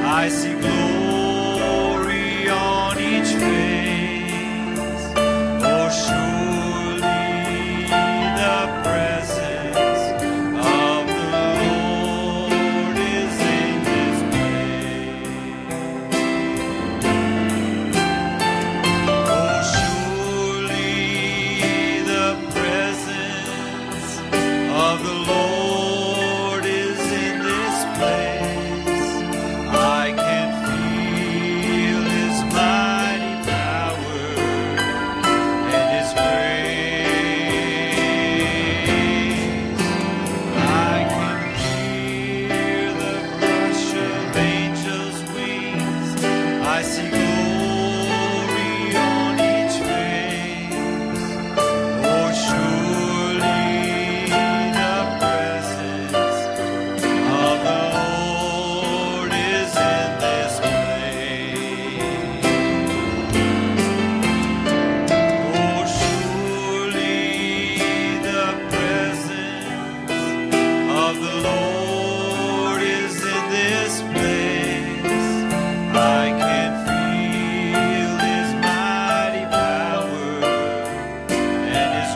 I see glory on each face. Oh, surely the presence of the Lord is in this place. Oh, surely the presence of the Lord is in this place. I can feel His mighty power and His grace. I can hear the brush of angels' wings. I see glory on each face. Oh, surely the presence of the Lord is in this place. Oh, surely the presence of the Lord is in this place. I can feel His mighty power and His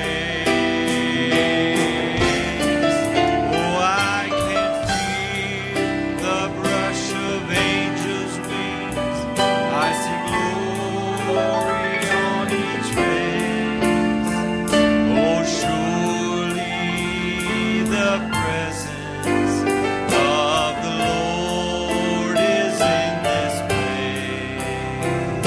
grace. Oh, I can feel the brush of angels' wings. I see glory on each face. Oh, surely the presence of the Lord is in this place.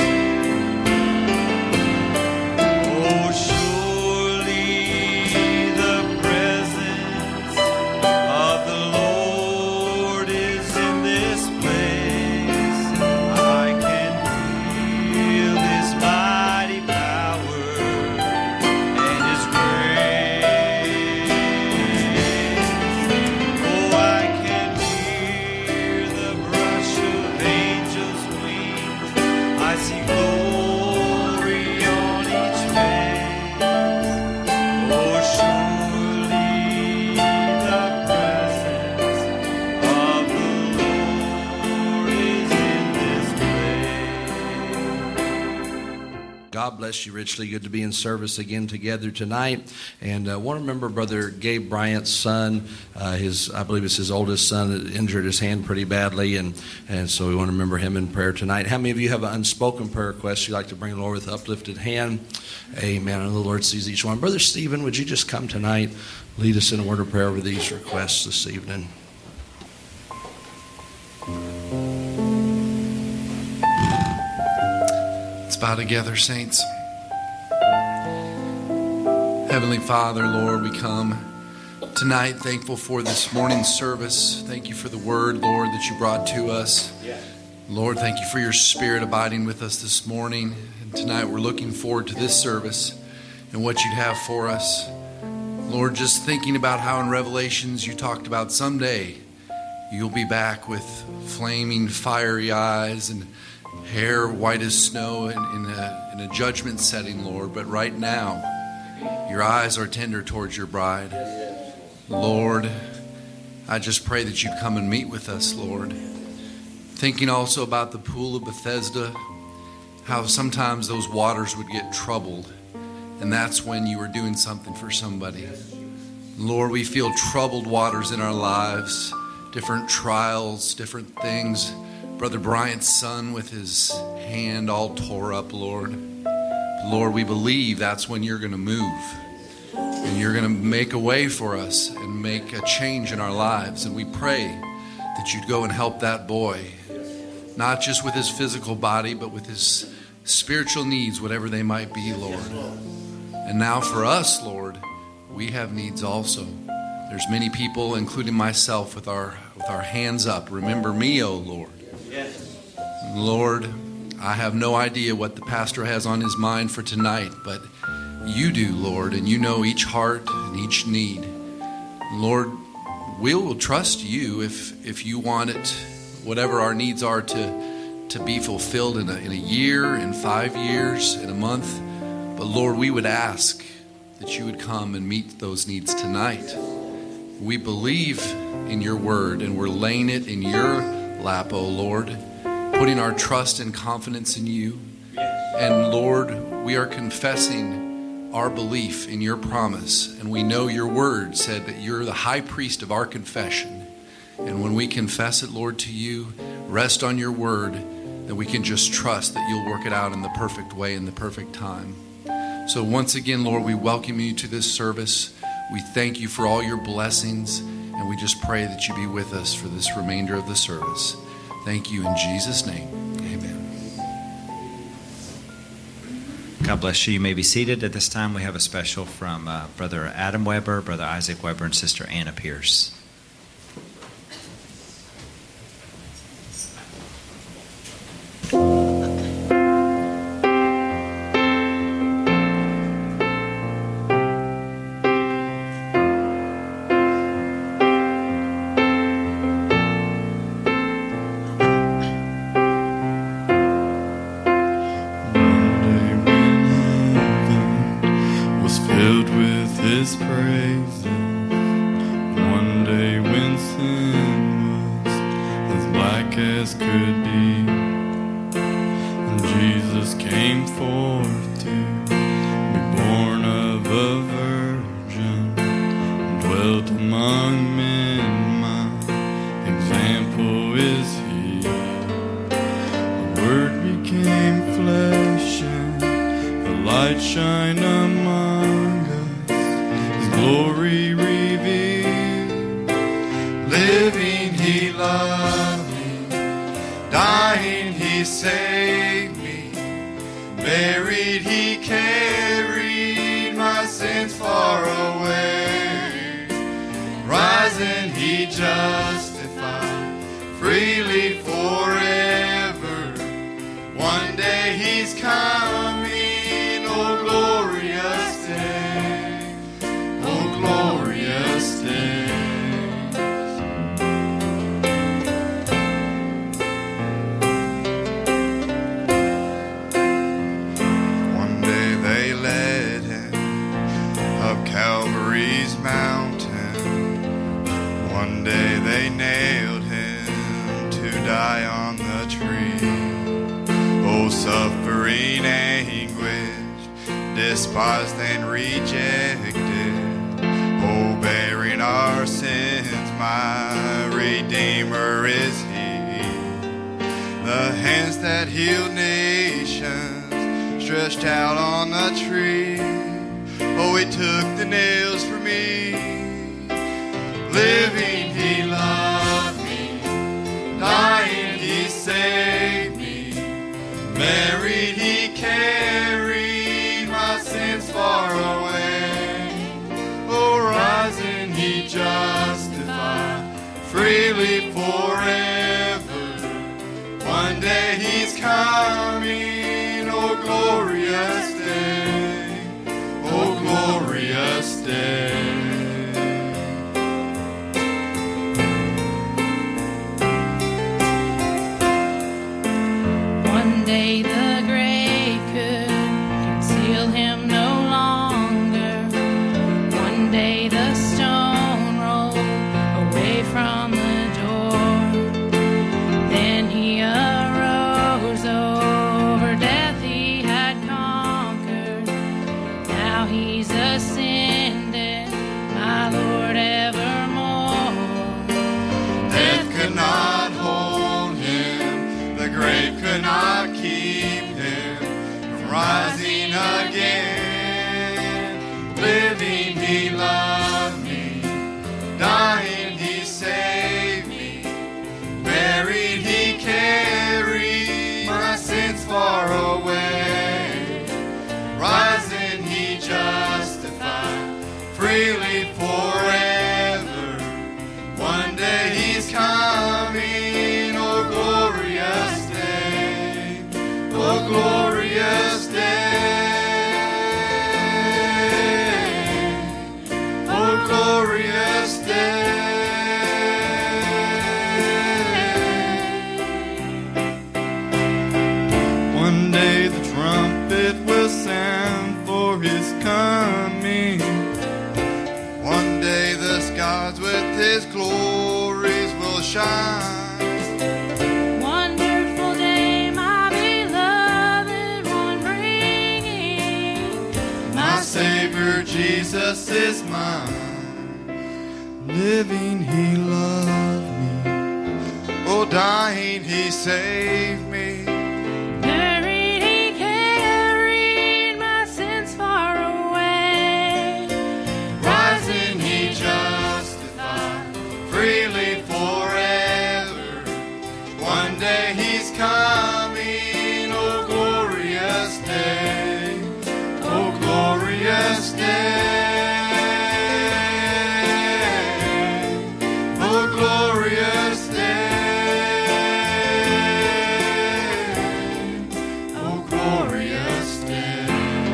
Oh, surely the presence of the Lord is in this place. I can feel His mighty power and His grace. Oh, I can hear the brush of angels' wings. I see glory on each face. Oh, surely the presence of the Lord is in this place. God bless you richly. Good to be in service again together tonight. And I want to remember Brother Gabe Bryant's son. I believe it's his oldest son that injured his hand pretty badly. And so we want to remember him in prayer tonight. How many of you have an unspoken prayer request you'd like to bring the Lord with uplifted hand? Amen. And the Lord sees each one. Brother Stephen, would you just come tonight, lead us in a word of prayer over these requests this evening? Let's bow together, saints. Heavenly Father, Lord, we come tonight thankful for this morning's service. Thank you for the word, Lord, that you brought to us. Lord, thank you for your Spirit abiding with us this morning. And tonight we're looking forward to this service and what you'd have for us. Lord, just thinking about how in Revelations you talked about someday you'll be back with flaming, fiery eyes and hair white as snow in a judgment setting, Lord. But right now, your eyes are tender towards your bride. Lord, I just pray that you come and meet with us, Lord. Thinking also about the pool of Bethesda, how sometimes those waters would get troubled, and that's when you were doing something for somebody. Lord, we feel troubled waters in our lives, different trials, different things. Brother Bryant's son with his hand all tore up, Lord. Lord, we believe that's when you're going to move. And you're going to make a way for us and make a change in our lives. And we pray that you'd go and help that boy, not just with his physical body, but with his spiritual needs, whatever they might be, Lord. And now for us, Lord, we have needs also. There's many people, including myself, with our hands up. Remember me, O Lord. Lord, I have no idea what the pastor has on his mind for tonight, but you do, Lord, and you know each heart and each need. Lord, we will trust you if you want it, whatever our needs are, to be fulfilled in a year, in 5 years, in a month. But Lord, we would ask that you would come and meet those needs tonight. We believe in your word, and we're laying it in your lap, O Lord, putting our trust and confidence in you. And Lord, we are confessing our belief in your promise, and we know your word said that you're the high priest of our confession. And when we confess it, Lord, to you, rest on your word, that we can just trust that you'll work it out in the perfect way, in the perfect time. So once again, Lord, we welcome you to this service. We thank you for all your blessings, and we just pray that you be with us for this remainder of the service. Thank you in Jesus' name. Amen. God bless you. You may be seated. At this time, we have a special from Brother Adam Weber, Brother Isaac Weber, and Sister Anna Pierce. Despised and rejected, oh, bearing our sins, my Redeemer is He. The hands that heal nations stretched out on the tree. Oh, He took the nails for me. Living, He loved me. Dying, He saved me. Buried, He carried sins far away. Oh, rising, He justified freely forever. One day He's coming. Oh, glorious day. Oh, glorious day. One day the grave could conceal Him no longer. One day the stone rolled away from the door. Then He arose, over death He had conquered. Now He's ascended is mine. Living, he loved me. Oh, dying, he saved me. Buried, he carried my sins far away. Rising, he justified freely forever. One day he's coming, oh glorious day, oh glorious day, oh glorious day, oh glorious day.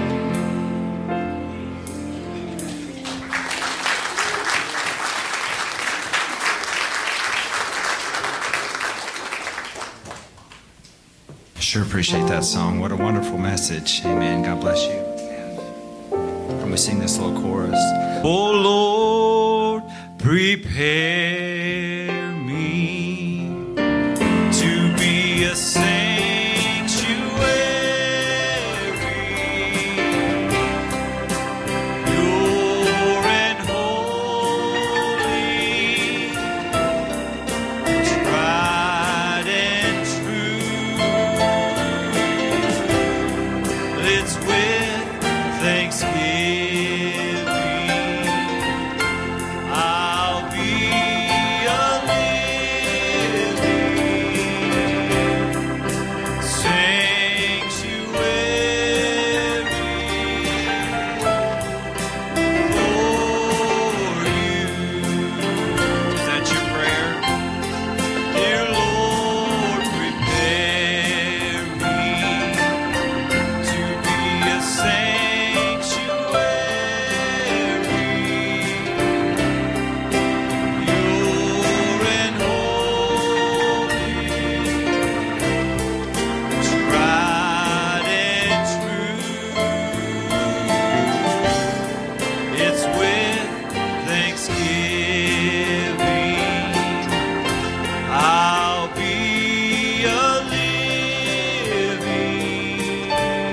Sure appreciate that song. What a wonderful message. Amen. God bless you. And we sing this little chorus. Oh Lord, prepare me to be a sanctuary, pure and holy, tried and true. It's with thanksgiving I'll be a living sanctuary for you. Is that your prayer? Dear Lord, prepare me to be a sanctuary, pure and holy, tried and true. It's with thanksgiving I'll be a living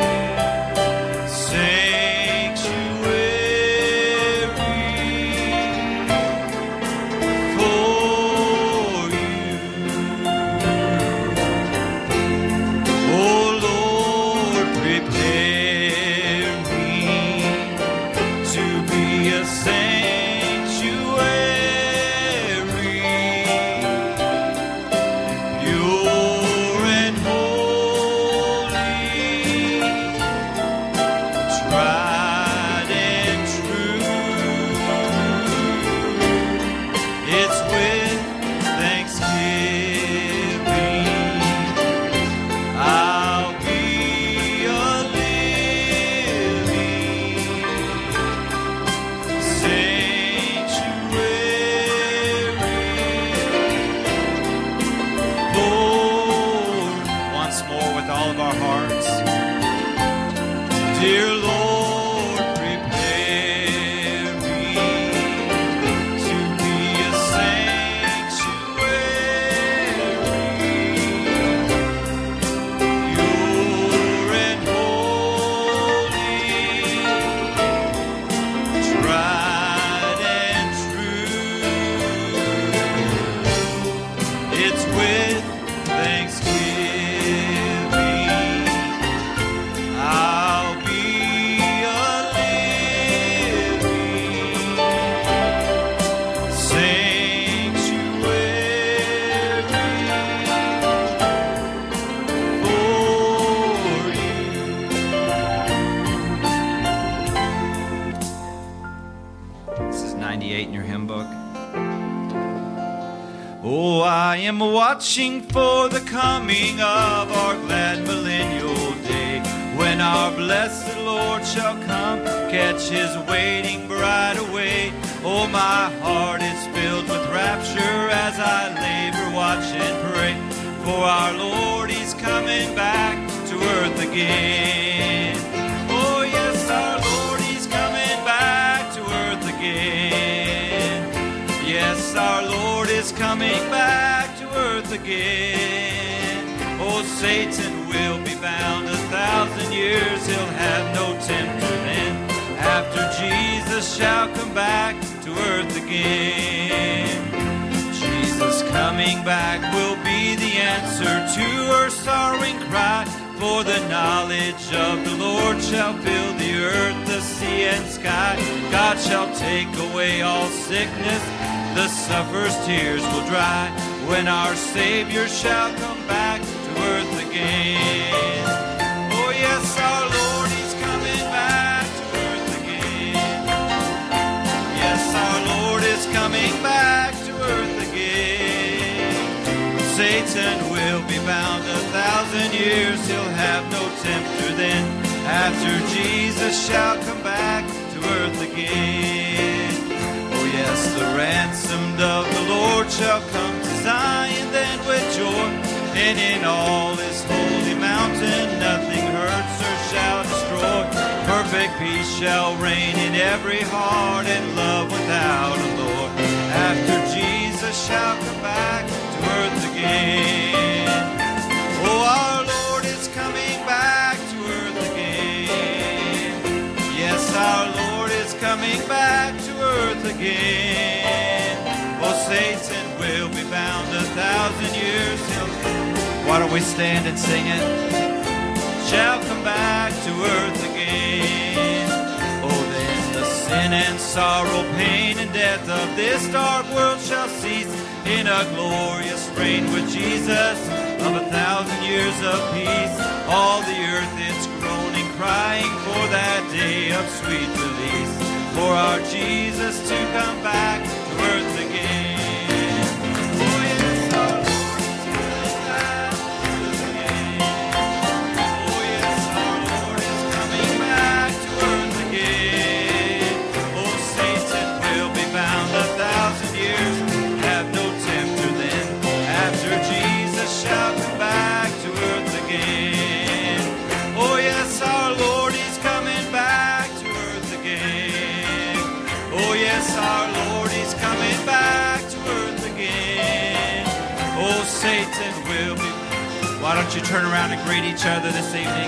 sanctuary for you. Oh Lord, prepare me to be a sanctuary, pure and holy, tried and true. It's with thanksgiving I'll be a living sanctuary. Lord, once more with all of our hearts. Dear Lord, prepare me to be a sanctuary, pure and holy, tried and true. It's with thanksgiving I'll be a living sanctuary for you. This is 98 in your hymn book. Oh, I am watching for the coming of our glad millennial day, when our blessed Lord shall come, catch his waiting bride away. Oh, my heart is filled with rapture as I labor, watch and pray, for our Lord, he's coming back to earth again. Oh, yes, our Lord, he's coming back to earth again. Yes, our Lord is coming back to earth again. Oh, Satan will be bound 1,000 years, he'll have no tempter then. After Jesus Jesus shall come back to earth again. Jesus coming back will be the answer to her sorrowing cry. For the knowledge of the Lord shall fill the earth, the sea, and sky. God shall take away all sickness, the sufferer's tears will dry, when our Savior shall come back to earth again. Oh yes, our Lord, He's coming back to earth again. Yes, our Lord is coming back to earth again. Satan will be bound 1,000 years, he'll have no tempter then, after Jesus shall come back to earth again. Oh yes, the ransomed of the Lord shall come to Zion then with joy, and in all his holy mountain nothing hurts or shall destroy. Perfect peace shall reign in every heart, and love without a Lord, after Jesus shall come back to earth again. Oh, our Lord is coming back to earth again. Yes, our Lord is coming back to earth again. Oh, Satan will be bound 1,000 years. Why don't we stand and sing it? Shall come back to earth again. Oh, then the sin and sorrow, pain and death of this dark world shall cease, in a glorious reign with Jesus of 1,000 years of peace. All the earth is groaning, crying for that day of sweet release, for our Jesus to come back to earth again. Oh yes, our Lord is coming back to earth again. Oh yes, our Lord is coming back to earth again. Oh, Satan will be bound 1,000 years, have no tempter then, after Jesus shall come back to earth again. Oh yes, our Lord, He's coming back to earth again. Oh yes, our Lord, He's coming back to earth again. Oh, Satan will be... Why don't you turn around and greet each other this evening?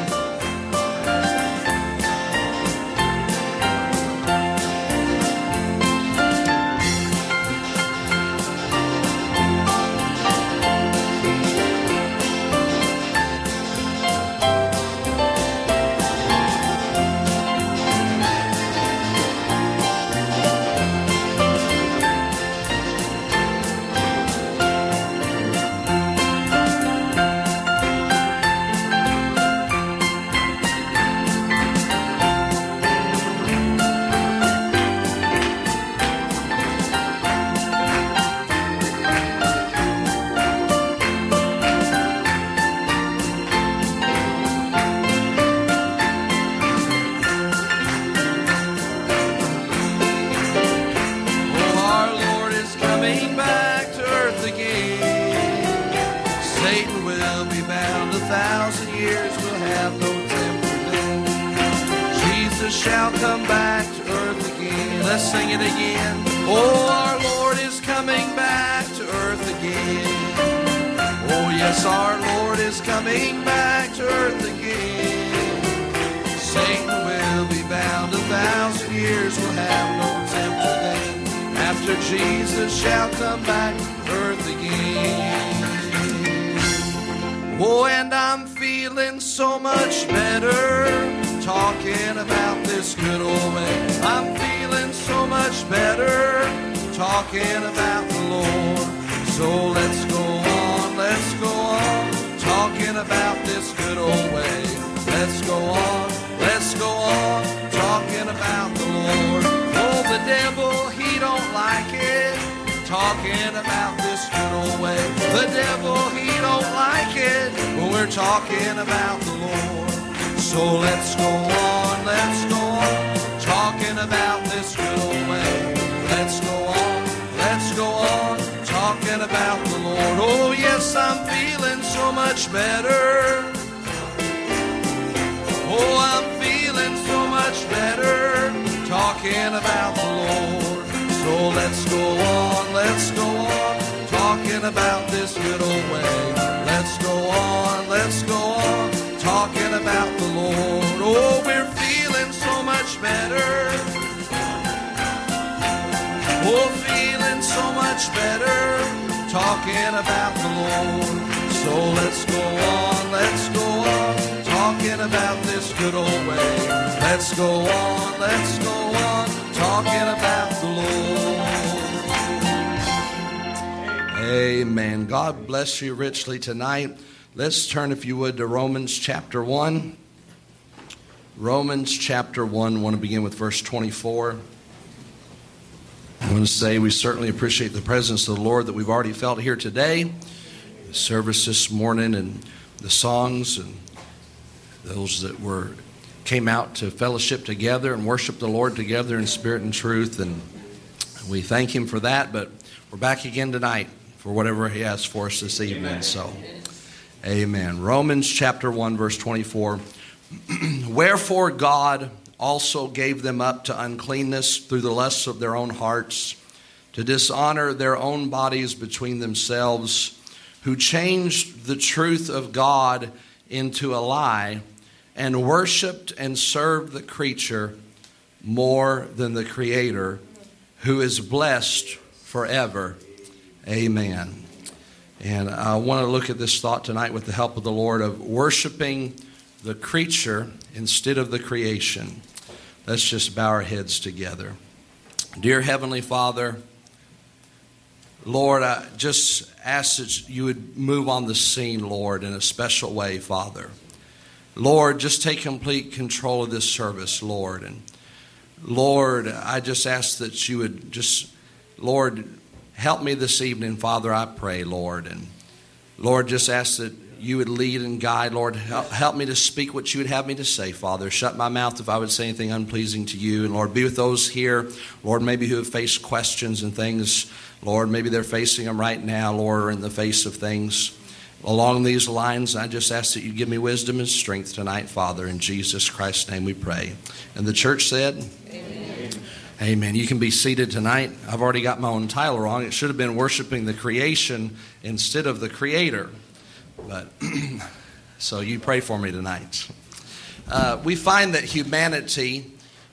Shall come back to earth again. Let's sing it again. Oh, our Lord is coming back to earth again. Oh, yes, our Lord is coming back to earth again. Satan will be bound 1,000 years, will have no tempter then, after Jesus shall come back to earth again. Oh, and I'm feeling so much better, talking about this good old man. I'm feeling so much better, talking about the Lord. So let's go on, talking about this good old way. Let's go on, talking about the Lord. Oh, the devil, he don't like it, talking about this good old way. The devil, he don't like it, when we're talking about the Lord. So let's go on, talking about this good old way. Let's go on, talking about the Lord. Oh yes, I'm feeling so much better. Oh, I'm feeling so much better, talking about the Lord. So let's go on, talking about this good old way. Let's go on, talking about the Lord. Oh, we're feeling so much better. talking about the Lord. So let's go on, talking about this good old way. Let's go on, talking about the Lord. Amen. God bless you richly tonight. Let's turn, if you would, to Romans chapter 1. Romans chapter 1, I want to begin with verse 24. I want to say we certainly appreciate the presence of the Lord that we've already felt here today. The service this morning and the songs and those that came out to fellowship together and worship the Lord together in spirit and truth. And we thank Him for that. But we're back again tonight for whatever He has for us this evening. So, amen. Romans chapter 1, verse 24. Wherefore God also gave them up to uncleanness through the lusts of their own hearts, to dishonor their own bodies between themselves, who changed the truth of God into a lie, and worshipped and served the creature more than the Creator, who is blessed forever. Amen. And I want to look at this thought tonight with the help of the Lord of worshiping the creature instead of the creation. Let's just bow our heads together. Dear Heavenly Father, Lord, I just ask that you would move on the scene, Lord, in a special way, Father. Lord, just take complete control of this service, Lord. And Lord, I just ask that you would just, Lord, help me this evening, Father, I pray, Lord. And Lord, just ask that you would lead and guide, Lord. Help me to speak what you would have me to say, Father. Shut my mouth if I would say anything unpleasing to you. And Lord, be with those here, Lord, maybe who have faced questions and things. Lord, maybe they're facing them right now, Lord, or in the face of things. Along these lines, I just ask that you give me wisdom and strength tonight, Father. In Jesus Christ's name we pray. And the church said, Amen. Amen. You can be seated tonight. I've already got my own title wrong. It should have been worshiping the creation instead of the Creator. But so you pray for me tonight. We find that humanity,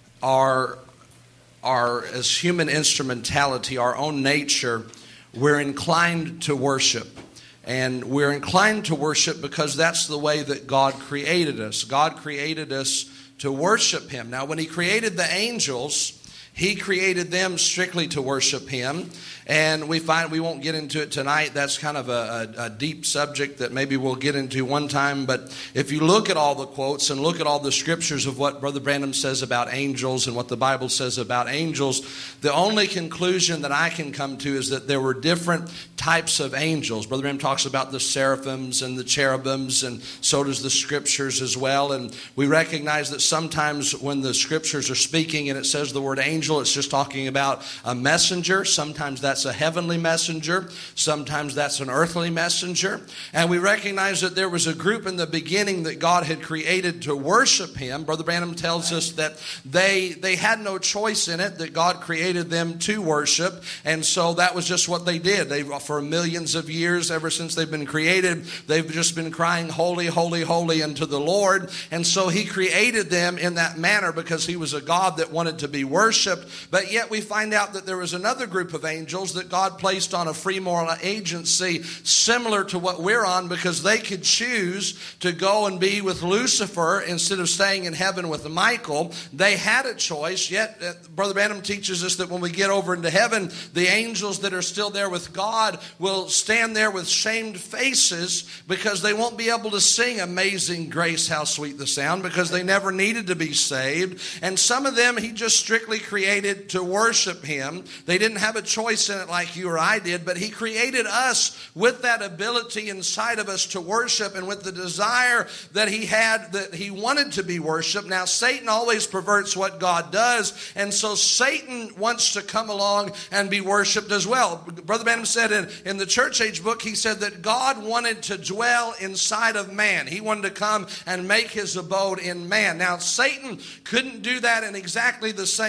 as human instrumentality, our own nature, we're inclined to worship. And we're inclined to worship because that's the way that God created us. God created us to worship Him. Now, when He created the angels, He created them strictly to worship Him. And we find, we won't get into it tonight. That's kind of a deep subject that maybe we'll get into one time. But if you look at all the quotes and look at all the scriptures of what Brother Branham says about angels and what the Bible says about angels, the only conclusion that I can come to is that there were different types of angels. Brother Branham talks about the seraphims and the cherubims, and so does the scriptures as well. And we recognize that sometimes when the scriptures are speaking and it says the word angel, it's just talking about a messenger. Sometimes that's a heavenly messenger. Sometimes that's an earthly messenger. And we recognize that there was a group in the beginning that God had created to worship Him. Brother Branham tells us that they had no choice in it, that God created them to worship. And so that was just what they did. For millions of years, ever since they've been created, they've just been crying, holy, holy, holy unto the Lord. And so He created them in that manner because He was a God that wanted to be worshiped. But yet we find out that there was another group of angels that God placed on a free moral agency similar to what we're on, because they could choose to go and be with Lucifer instead of staying in heaven with Michael. They had a choice, yet Brother Branham teaches us that when we get over into heaven, the angels that are still there with God will stand there with shamed faces because they won't be able to sing Amazing Grace, How Sweet the Sound, because they never needed to be saved. And some of them He just strictly created to worship Him. They didn't have a choice in it like you or I did, but He created us with that ability inside of us to worship, and with the desire that He had, that He wanted to be worshiped. Now, Satan always perverts what God does, and so Satan wants to come along and be worshiped as well. Brother Branham said in the Church Age book, he said that God wanted to dwell inside of man. He wanted to come and make His abode in man. Now, Satan couldn't do that in exactly the same way that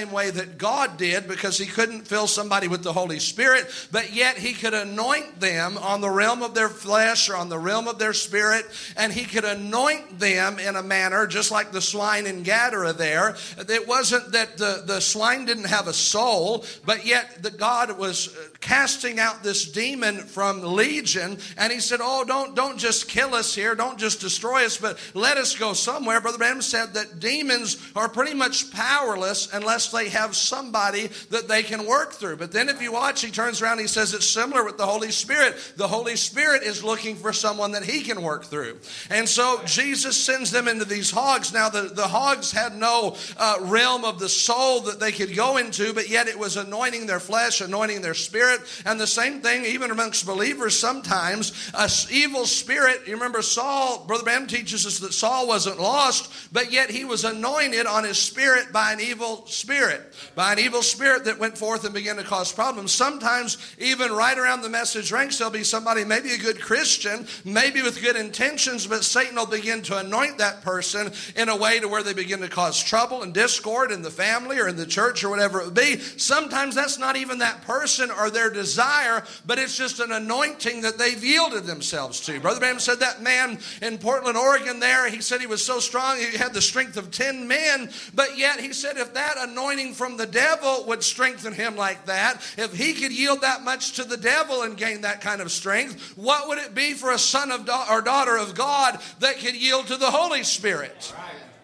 that God did, because he couldn't fill somebody with the Holy Spirit, but yet he could anoint them on the realm of their flesh or on the realm of their spirit, and he could anoint them in a manner just like the swine in Gadara there. It wasn't that the swine didn't have a soul, but yet the God was casting out this demon from Legion, and he said, oh, don't just kill us here, don't just destroy us, but let us go somewhere. Brother Branham said that demons are pretty much powerless unless they have somebody that they can work through. But then if you watch, he turns around and he says it's similar with the Holy Spirit. The Holy Spirit is looking for someone that he can work through. And so Jesus sends them into these hogs. Now the hogs had no realm of the soul that they could go into, but yet it was anointing their flesh, anointing their spirit. And the same thing even amongst believers, sometimes an evil spirit. You remember Saul, Brother Branham teaches us that Saul wasn't lost, but yet he was anointed on his spirit by an evil spirit. By an evil spirit that went forth and began to cause problems. Sometimes even right around the message ranks, there'll be somebody, maybe a good Christian, maybe with good intentions, but Satan will begin to anoint that person in a way to where they begin to cause trouble and discord in the family or in the church or whatever it would be. Sometimes that's not even that person or their desire, but it's just an anointing that they've yielded themselves to. Brother Branham said that man in Portland, Oregon there, he said he was so strong, he had the strength of 10 men, but yet he said if that anointing from the devil would strengthen him like that, if he could yield that much to the devil and gain that kind of strength, what would it be for a son of or daughter of God that could yield to the Holy Spirit?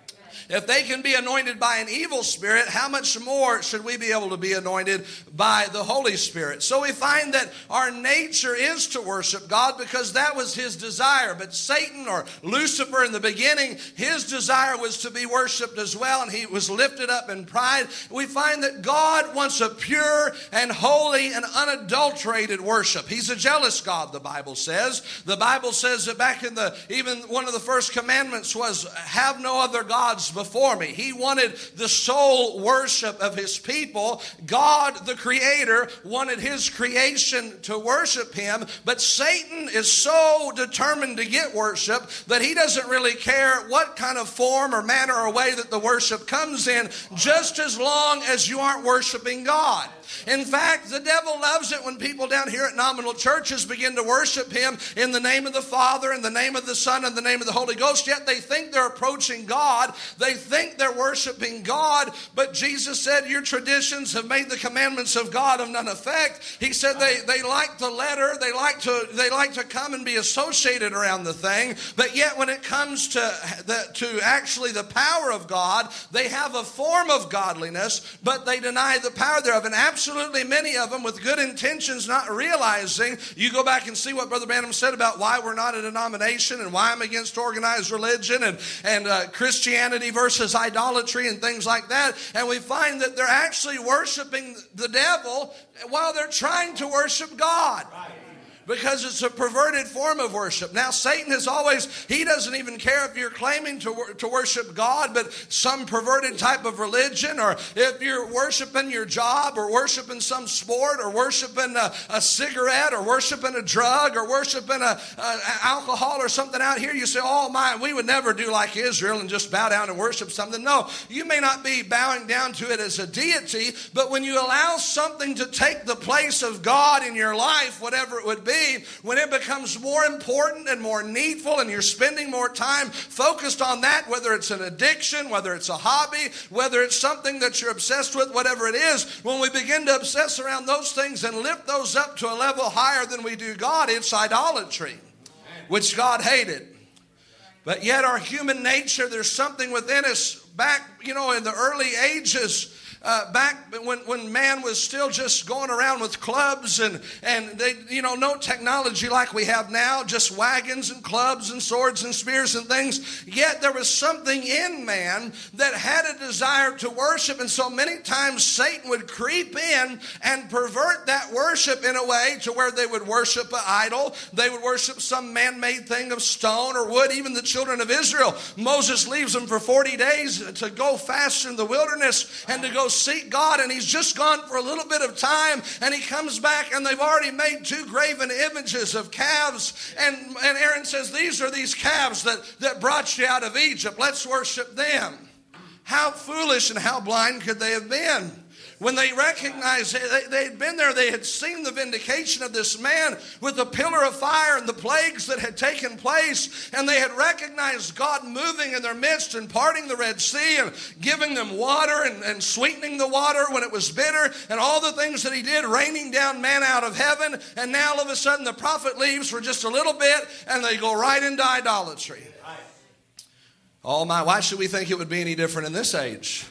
If they can be anointed by an evil spirit, how much more should we be able to be anointed by the Holy Spirit? So we find that our nature is to worship God because that was his desire. But Satan, or Lucifer in the beginning, his desire was to be worshiped as well, and he was lifted up in pride. We find that God wants a pure and holy and unadulterated worship. He's a jealous God, the Bible says. The Bible says that back in even one of the first commandments was, have no other gods before me. He wanted the sole worship of his people. God, the Creator, wanted his creation to worship him, but Satan is so determined to get worship that he doesn't really care what kind of form or manner or way that the worship comes in, just as long as you aren't worshiping God. In fact, the devil loves it when people down here at nominal churches begin to worship him in the name of the Father, in the name of the Son, and the name of the Holy Ghost, yet they think they're approaching God. They think they're worshiping God, but Jesus said, your traditions have made the commandments of God of none effect. He said they like the letter, they like to come and be associated around the thing, but yet when it comes to actually the power of God, they have a form of godliness, but they deny the power thereof. And absolutely many of them with good intentions, not realizing. You go back and see what Brother Branham said about why we're not a denomination and why I'm against organized religion and Christianity versus idolatry and things like that. And we find that they're actually worshiping the devil while they're trying to worship God. Because it's a perverted form of worship. Now, Satan is always, he doesn't even care if you're claiming to worship God, but some perverted type of religion, or if you're worshiping your job, or worshiping some sport, or worshiping a cigarette, or worshiping a drug, or worshiping alcohol or something out here. You say, oh my, we would never do like Israel and just bow down and worship something. No, you may not be bowing down to it as a deity, but when you allow something to take the place of God in your life, whatever it would be, when it becomes more important and more needful and you're spending more time focused on that, whether it's an addiction, whether it's a hobby, whether it's something that you're obsessed with, whatever it is, when we begin to obsess around those things and lift those up to a level higher than we do God, it's idolatry, which God hated. But yet our human nature, there's something within us back, in the early ages, back when man was still just going around with clubs and they, no technology like we have now, just wagons and clubs and swords and spears and things. Yet there was something in man that had a desire to worship, and so many times Satan would creep in and pervert that worship in a way to where they would worship an idol. They would worship some man-made thing of stone or wood. Even the children of Israel, Moses leaves them for 40 days to go fast in the wilderness and to go seek God, and he's just gone for a little bit of time, and he comes back and they've already made 2 graven images of calves, and Aaron says, these are these calves that brought you out of Egypt. Let's worship them. How foolish and how blind could they have been? When they recognized, they had been there, they had seen the vindication of this man with the pillar of fire and the plagues that had taken place, and they had recognized God moving in their midst and parting the Red Sea and giving them water and sweetening the water when it was bitter, and all the things that he did, raining down manna out of heaven. And now all of a sudden the prophet leaves for just a little bit and they go right into idolatry. Oh my, why should we think it would be any different in this age?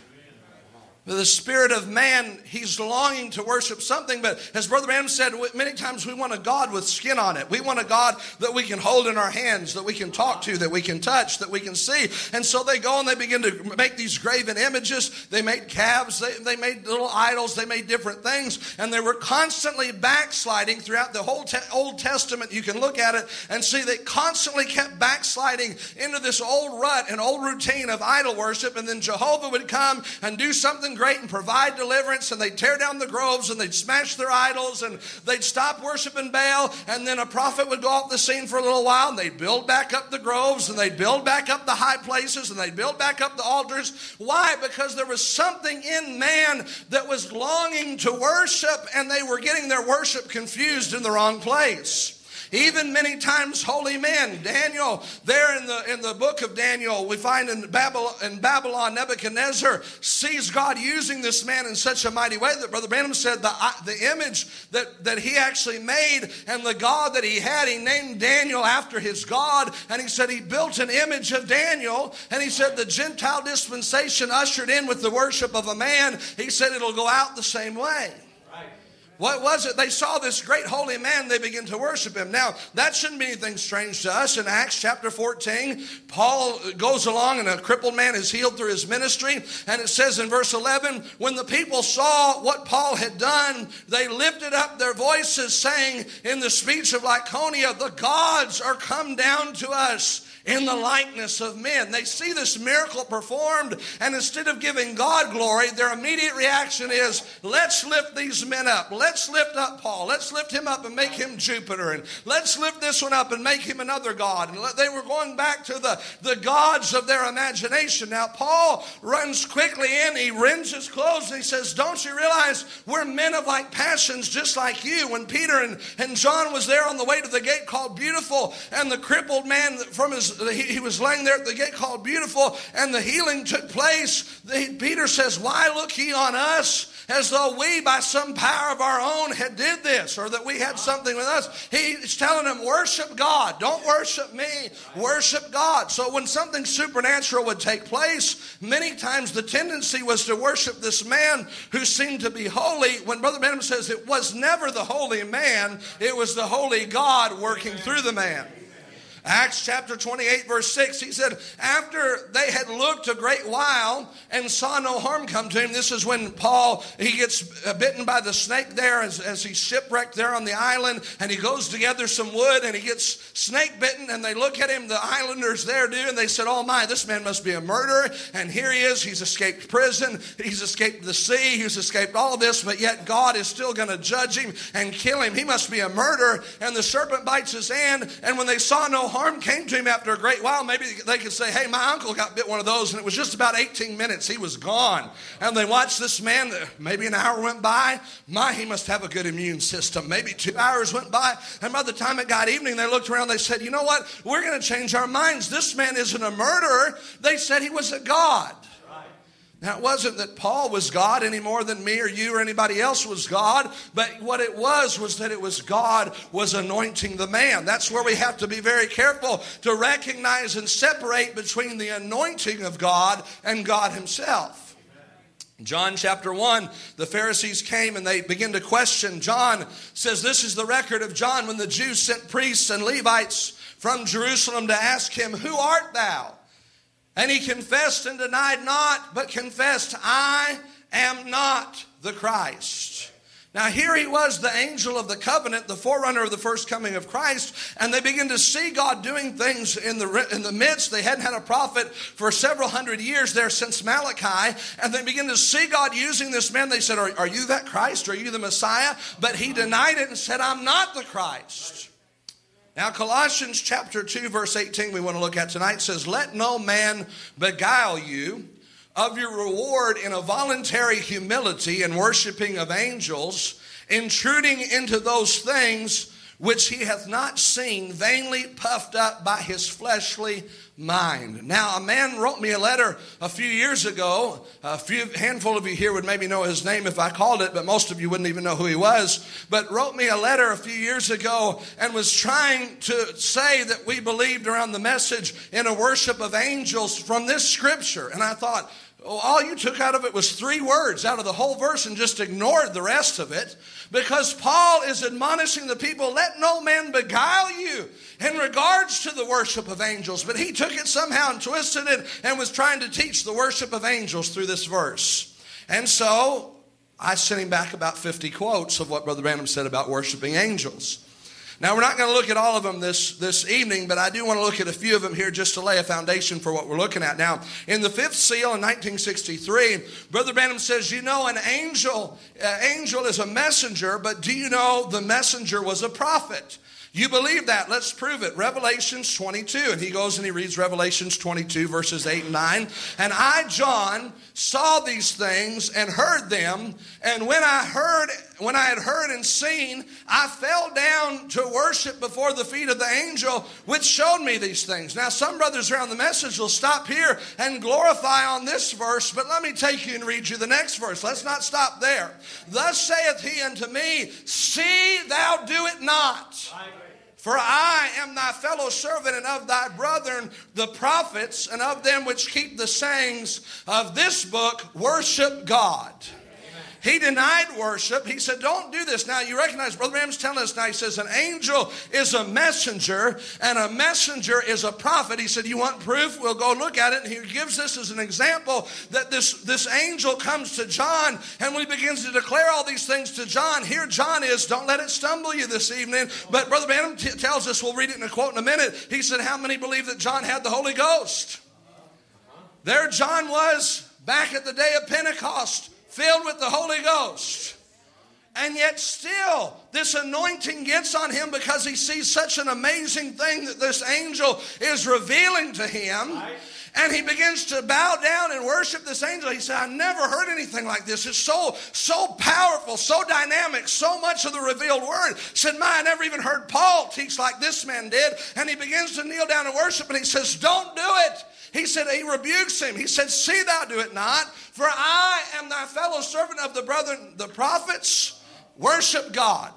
The spirit of man, he's longing to worship something, but as Brother Branham said, many times we want a God with skin on it. We want a God that we can hold in our hands, that we can talk to, that we can touch, that we can see. And so they go and they begin to make these graven images. They made calves, they made little idols, they made different things, and they were constantly backsliding throughout the whole Old Testament. You can look at it and see they constantly kept backsliding into this old rut and old routine of idol worship, and then Jehovah would come and do something great and provide deliverance, and they'd tear down the groves and they'd smash their idols and they'd stop worshiping Baal, and then a prophet would go off the scene for a little while and they'd build back up the groves and they'd build back up the high places and they'd build back up the altars. Why? Because there was something in man that was longing to worship, and they were getting their worship confused in the wrong place. Even many times holy men, Daniel, there in the book of Daniel, we find in Babylon, Nebuchadnezzar sees God using this man in such a mighty way that Brother Branham said the image that he actually made and the God that he had, he named Daniel after his God, and he said he built an image of Daniel, and he said the Gentile dispensation ushered in with the worship of a man, he said it'll go out the same way. What was it? They saw this great holy man. They began to worship him. Now, that shouldn't be anything strange to us. In Acts chapter 14, Paul goes along and a crippled man is healed through his ministry. And it says in verse 11, when the people saw what Paul had done, they lifted up their voices saying in the speech of Lycaonia, the gods are come down to us in the likeness of men. They see this miracle performed, and instead of giving God glory, their immediate reaction is, let's lift these men up. Let's lift up Paul. Let's lift him up and make him Jupiter. And let's lift this one up and make him another god. And they were going back to the gods of their imagination. Now, Paul runs quickly in. He rends his clothes and he says, don't you realize we're men of like passions just like you? When Peter and John was there on the way to the gate called Beautiful, and the crippled man from he was laying there at the gate called Beautiful, and the healing took place, Peter says, why look ye on us as though we by some power of our own had did this, or that we had something with us? He's telling them, worship God. Don't worship me. Worship God. So when something supernatural would take place, many times the tendency was to worship this man who seemed to be holy, when Brother Branham says it was never the holy man, it was the holy God working through the man. Acts chapter 28 verse 6, he said, after they had looked a great while and saw no harm come to him. This is when Paul, he gets bitten by the snake there as he's shipwrecked there on the island, and he goes to gather some wood and he gets snake bitten, and they look at him, the islanders there do, and they said, oh my, this man must be a murderer. And here he is, he's escaped prison, he's escaped the sea, he's escaped all of this, but yet God is still going to judge him and kill him. He must be a murderer. And the serpent bites his hand, and when they saw no harm came to him after a great while, maybe they could say, hey, my uncle got bit one of those, and it was just about 18 minutes. He was gone. And they watched this man, maybe an hour went by. He must have a good immune system. Maybe 2 hours went by, and by the time it got evening, they looked around, they said, you know what? We're going to change our minds. This man isn't a murderer. They said he was a god. Now, it wasn't that Paul was God any more than me or you or anybody else was God, but what it was that it was God was anointing the man. That's where we have to be very careful to recognize and separate between the anointing of God and God himself. John chapter 1, the Pharisees came and they began to question. John says, this is the record of John when the Jews sent priests and Levites from Jerusalem to ask him, who art thou? And he confessed and denied not, but confessed, I am not the Christ. Now here he was, the angel of the covenant, the forerunner of the first coming of Christ, and they begin to see God doing things in the midst. They hadn't had a prophet for several hundred years there since Malachi, and they begin to see God using this man. They said, are you that Christ? Are you the Messiah? But he denied it and said, I'm not the Christ. Now, Colossians chapter 2, verse 18, we want to look at tonight, says, let no man beguile you of your reward in a voluntary humility and worshiping of angels, intruding into those things which he hath not seen, vainly puffed up by his fleshly mind. Now, a man wrote me a letter a few years ago. Handful of you here would maybe know his name if I called it, but most of you wouldn't even know who he was. But wrote me a letter a few years ago and was trying to say that we believed around the message in a worship of angels from this scripture. And I thought, all you took out of it was 3 words out of the whole verse and just ignored the rest of it, because Paul is admonishing the people, let no man beguile you in regards to the worship of angels. But he took it somehow and twisted it and was trying to teach the worship of angels through this verse. And so I sent him back about 50 quotes of what Brother Branham said about worshiping angels. Now, we're not going to look at all of them this evening, but I do want to look at a few of them here just to lay a foundation for what we're looking at. Now, in the 5th seal in 1963, Brother Branham says, you know, an angel is a messenger, but do you know the messenger was a prophet? You believe that? Let's prove it. Revelations 22. And he goes and he reads Revelations 22, verses 8 and 9. And I, John, saw these things and heard them. And when I had heard and seen, I fell down to worship before the feet of the angel which showed me these things. Now, some brothers around the message will stop here and glorify on this verse, but let me take you and read you the next verse. Let's not stop there. Thus saith he unto me, see thou do it not. For I am thy fellow servant and of thy brethren the prophets, and of them which keep the sayings of this book, worship God. He denied worship. He said, don't do this. Now, you recognize, Brother Branham's telling us now, he says, an angel is a messenger, and a messenger is a prophet. He said, you want proof? We'll go look at it. And he gives this as an example that this angel comes to John, and when he begins to declare all these things to John, here John is, don't let it stumble you this evening. But Brother Branham tells us, we'll read it in a quote in a minute, he said, how many believe that John had the Holy Ghost? There John was back at the day of Pentecost, filled with the Holy Ghost. And yet still, this anointing gets on him because he sees such an amazing thing that this angel is revealing to him. And he begins to bow down and worship this angel. He said, I never heard anything like this. It's so powerful, so dynamic, so much of the revealed word. He said, I never even heard Paul teach like this man did. And he begins to kneel down and worship, and he says, don't do it. He said, he rebukes him. He said, see thou do it not, for I am thy fellow servant of the brethren, the prophets. Worship God.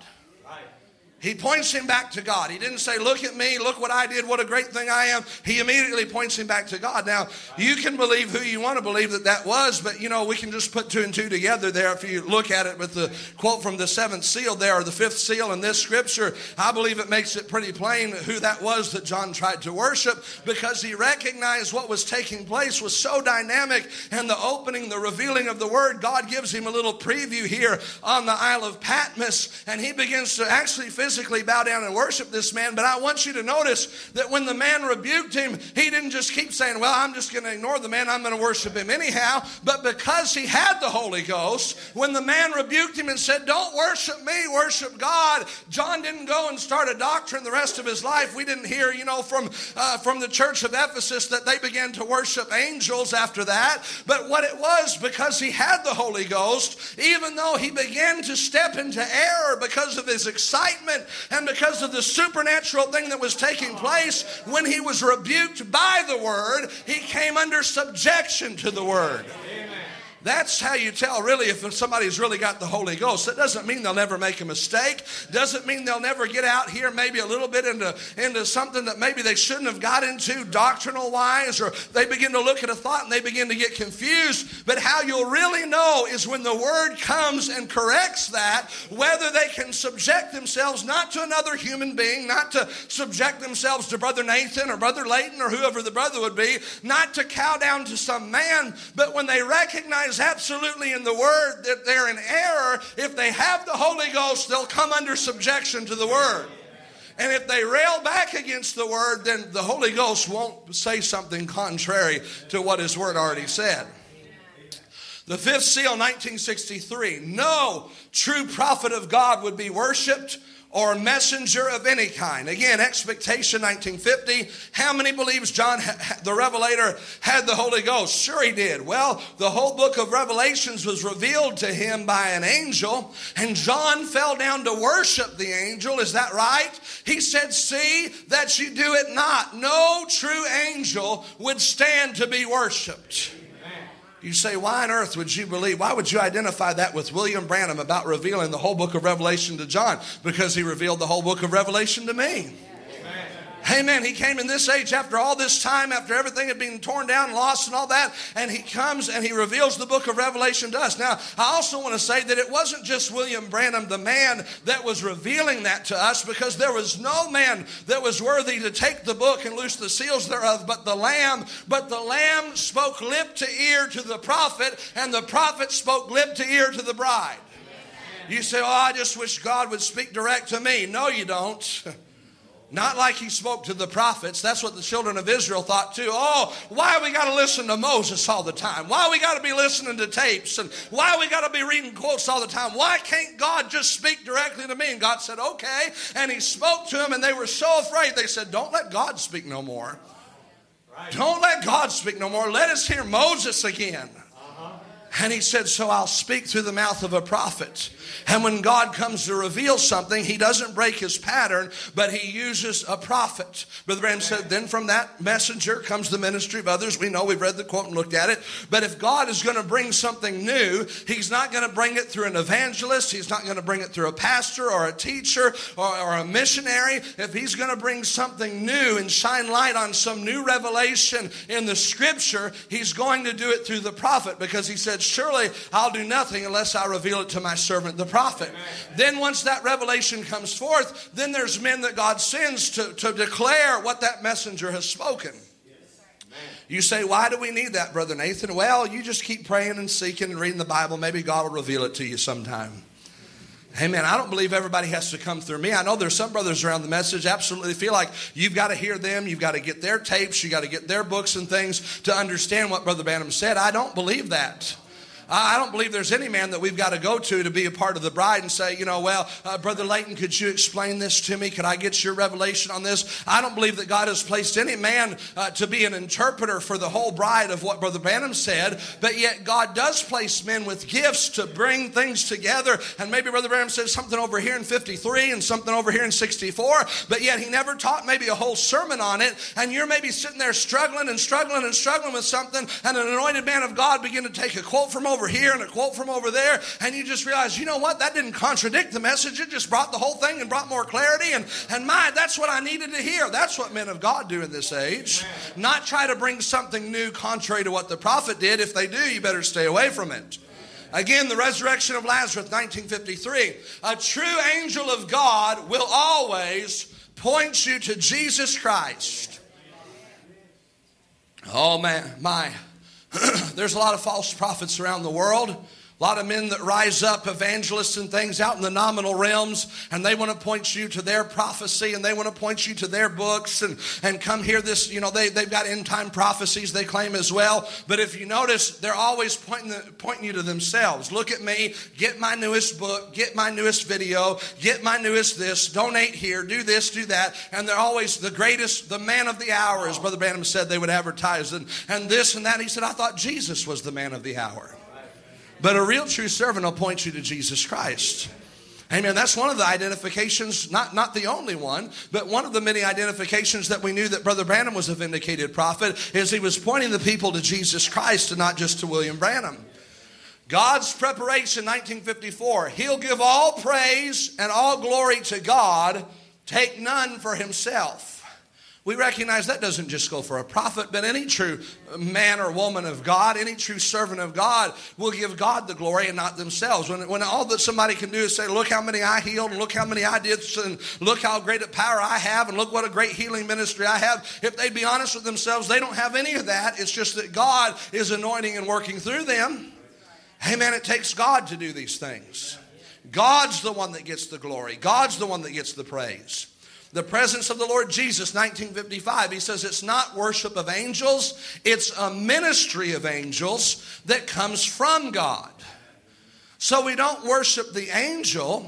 He points him back to God. He didn't say, look at me, look what I did, what a great thing I am. He immediately points him back to God. Now, you can believe who you want to believe that was, but, you know, we can just put 2 and 2 together there. If you look at it with the quote from the 7th seal there, or the 5th seal in this scripture, I believe it makes it pretty plain who that was that John tried to worship, because he recognized what was taking place was so dynamic, and the opening, the revealing of the word, God gives him a little preview here on the Isle of Patmos, and he begins to actually physically bow down and worship this man. But I want you to notice that when the man rebuked him, he didn't just keep saying, well, I'm just going to ignore the man, I'm going to worship him anyhow. But because he had the Holy Ghost, when the man rebuked him and said, don't worship me, worship God, John didn't go and start a doctrine the rest of his life. We didn't hear, from the church of Ephesus that they began to worship angels after that. But what it was, because he had the Holy Ghost, even though he began to step into error because of his excitement and because of the supernatural thing that was taking place, when he was rebuked by the word, he came under subjection to the word. That's how you tell really if somebody's really got the Holy Ghost. That doesn't mean they'll never make a mistake. Doesn't mean they'll never get out here maybe a little bit into something that maybe they shouldn't have got into doctrinal wise, or they begin to look at a thought and they begin to get confused. But how you'll really know is when the word comes and corrects that, whether they can subject themselves not to another human being, not to subject themselves to Brother Nathan or Brother Layton or whoever the brother would be, not to cow down to some man, but when they recognize absolutely in the word that they're in error, if they have the Holy Ghost, they'll come under subjection to the word. And if they rail back against the word, then the Holy Ghost won't say something contrary to what his word already said. The 5th seal, 1963. No true prophet of God would be worshiped or messenger of any kind. Again, expectation, 1950. How many believes John the Revelator had the Holy Ghost? Sure he did. Well, the whole book of Revelations was revealed to him by an angel, and John fell down to worship the angel. Is that right? He said, see that you do it not. No true angel would stand to be worshiped. You say, why on earth would you believe? Why would you identify that with William Branham about revealing the whole book of Revelation to John? Because he revealed the whole book of Revelation to me. Amen. He came in this age after all this time, after everything had been torn down and lost and all that, and he comes and he reveals the book of Revelation to us. Now, I also want to say that it wasn't just William Branham, the man, that was revealing that to us, because there was no man that was worthy to take the book and loose the seals thereof but the Lamb. But the Lamb spoke lip to ear to the prophet, and the prophet spoke lip to ear to the bride. You say, oh, I just wish God would speak direct to me. No, you don't. Not like he spoke to the prophets. That's what the children of Israel thought too. Oh, why we got to listen to Moses all the time? Why we got to be listening to tapes? And why we got to be reading quotes all the time? Why can't God just speak directly to me? And God said, okay. And he spoke to them, and they were so afraid. They said, don't let God speak no more. Don't let God speak no more. Let us hear Moses again. And he said, so I'll speak through the mouth of a prophet. And when God comes to reveal something, he doesn't break his pattern, but he uses a prophet. Brother Branham said, then from that messenger comes the ministry of others. We know, we've read the quote and looked at it. But if God is going to bring something new, he's not going to bring it through an evangelist. He's not going to bring it through a pastor or a teacher or a missionary. If he's going to bring something new and shine light on some new revelation in the scripture, he's going to do it through the prophet, because he said, surely I'll do nothing unless I reveal it to my servant, the prophet. Amen. Then once that revelation comes forth, then there's men that God sends to declare what that messenger has spoken. Yes. You say, why do we need that, Brother Nathan? Well, you just keep praying and seeking and reading the Bible. Maybe God will reveal it to you sometime. Amen. I don't believe everybody has to come through me. I know there's some brothers around the message absolutely feel like you've got to hear them. You've got to get their tapes. You've got to get their books and things to understand what Brother Branham said. I don't believe that. I don't believe there's any man that we've got to go to be a part of the bride and say, Brother Layton, could you explain this to me? Could I get your revelation on this? I don't believe that God has placed any man to be an interpreter for the whole bride of what Brother Branham said, but yet God does place men with gifts to bring things together. And maybe Brother Branham says something over here in 53 and something over here in 64, but yet he never taught maybe a whole sermon on it, and you're maybe sitting there struggling with something, and an anointed man of God begin to take a quote from over here and a quote from over there, and you just realize, you know what, that didn't contradict the message. It just brought the whole thing and brought more clarity, and that's what I needed to hear. That's what men of God do in this age. Not try to bring something new contrary to what the prophet did. If they do, you better stay away from it. Again, the resurrection of Lazarus, 1953. A true angel of God will always point you to Jesus Christ. Oh man, there's a lot of false prophets around the world. A lot of men that rise up, evangelists and things out in the nominal realms, and they want to point you to their prophecy, and they want to point you to their books, and come hear this. They've got end time prophecies they claim as well. But if you notice, they're always pointing you to themselves. Look at me, get my newest book, get my newest video, get my newest this, donate here, do this, do that. And they're always the greatest, the man of the hour, as Brother Branham said they would advertise, and this and that. He said, I thought Jesus was the man of the hour. But a real true servant will point you to Jesus Christ. Amen. That's one of the identifications, not the only one, but one of the many identifications that we knew that Brother Branham was a vindicated prophet, is he was pointing the people to Jesus Christ and not just to William Branham. God's preparation, 1954. He'll give all praise and all glory to God, take none for himself. We recognize that doesn't just go for a prophet, but any true man or woman of God, any true servant of God will give God the glory and not themselves. When all that somebody can do is say, look how many I healed, and look how many I did, and look how great a power I have, and look what a great healing ministry I have. If they'd be honest with themselves, they don't have any of that. It's just that God is anointing and working through them. Amen. It takes God to do these things. God's the one that gets the glory. God's the one that gets the praise. The presence of the Lord Jesus, 1955, he says it's not worship of angels, it's a ministry of angels that comes from God. So we don't worship the angel,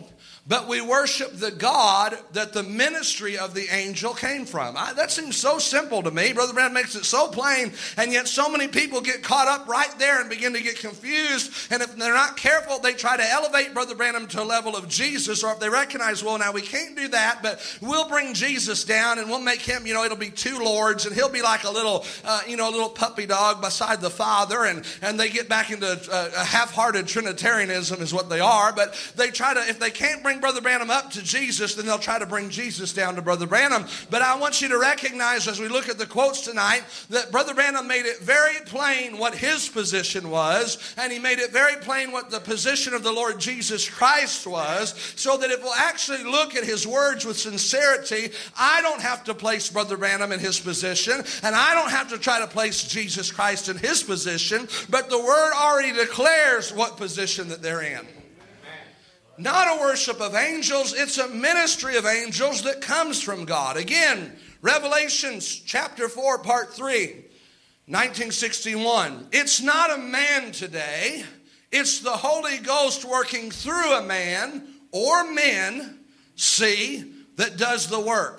but we worship the God that the ministry of the angel came from. That seems so simple to me. Brother Branham makes it so plain, and yet so many people get caught up right there and begin to get confused. And if they're not careful, they try to elevate Brother Branham to a level of Jesus, or if they recognize, well, now we can't do that, but we'll bring Jesus down and we'll make him, it'll be two lords, and he'll be like a little, a little puppy dog beside the Father, and they get back into a half-hearted Trinitarianism is what they are. But they try to, if they can't bring Brother Branham up to Jesus, then they'll try to bring Jesus down to Brother Branham. But I want you to recognize, as we look at the quotes tonight, that Brother Branham made it very plain what his position was, and he made it very plain what the position of the Lord Jesus Christ was, so that if we'll actually look at his words with sincerity, I don't have to place Brother Branham in his position, and I don't have to try to place Jesus Christ in his position, but the Word already declares what position that they're in. Not a worship of angels, it's a ministry of angels that comes from God. Again, Revelations chapter 4, part 3, 1961. It's not a man today, it's the Holy Ghost working through a man or men, that does the work.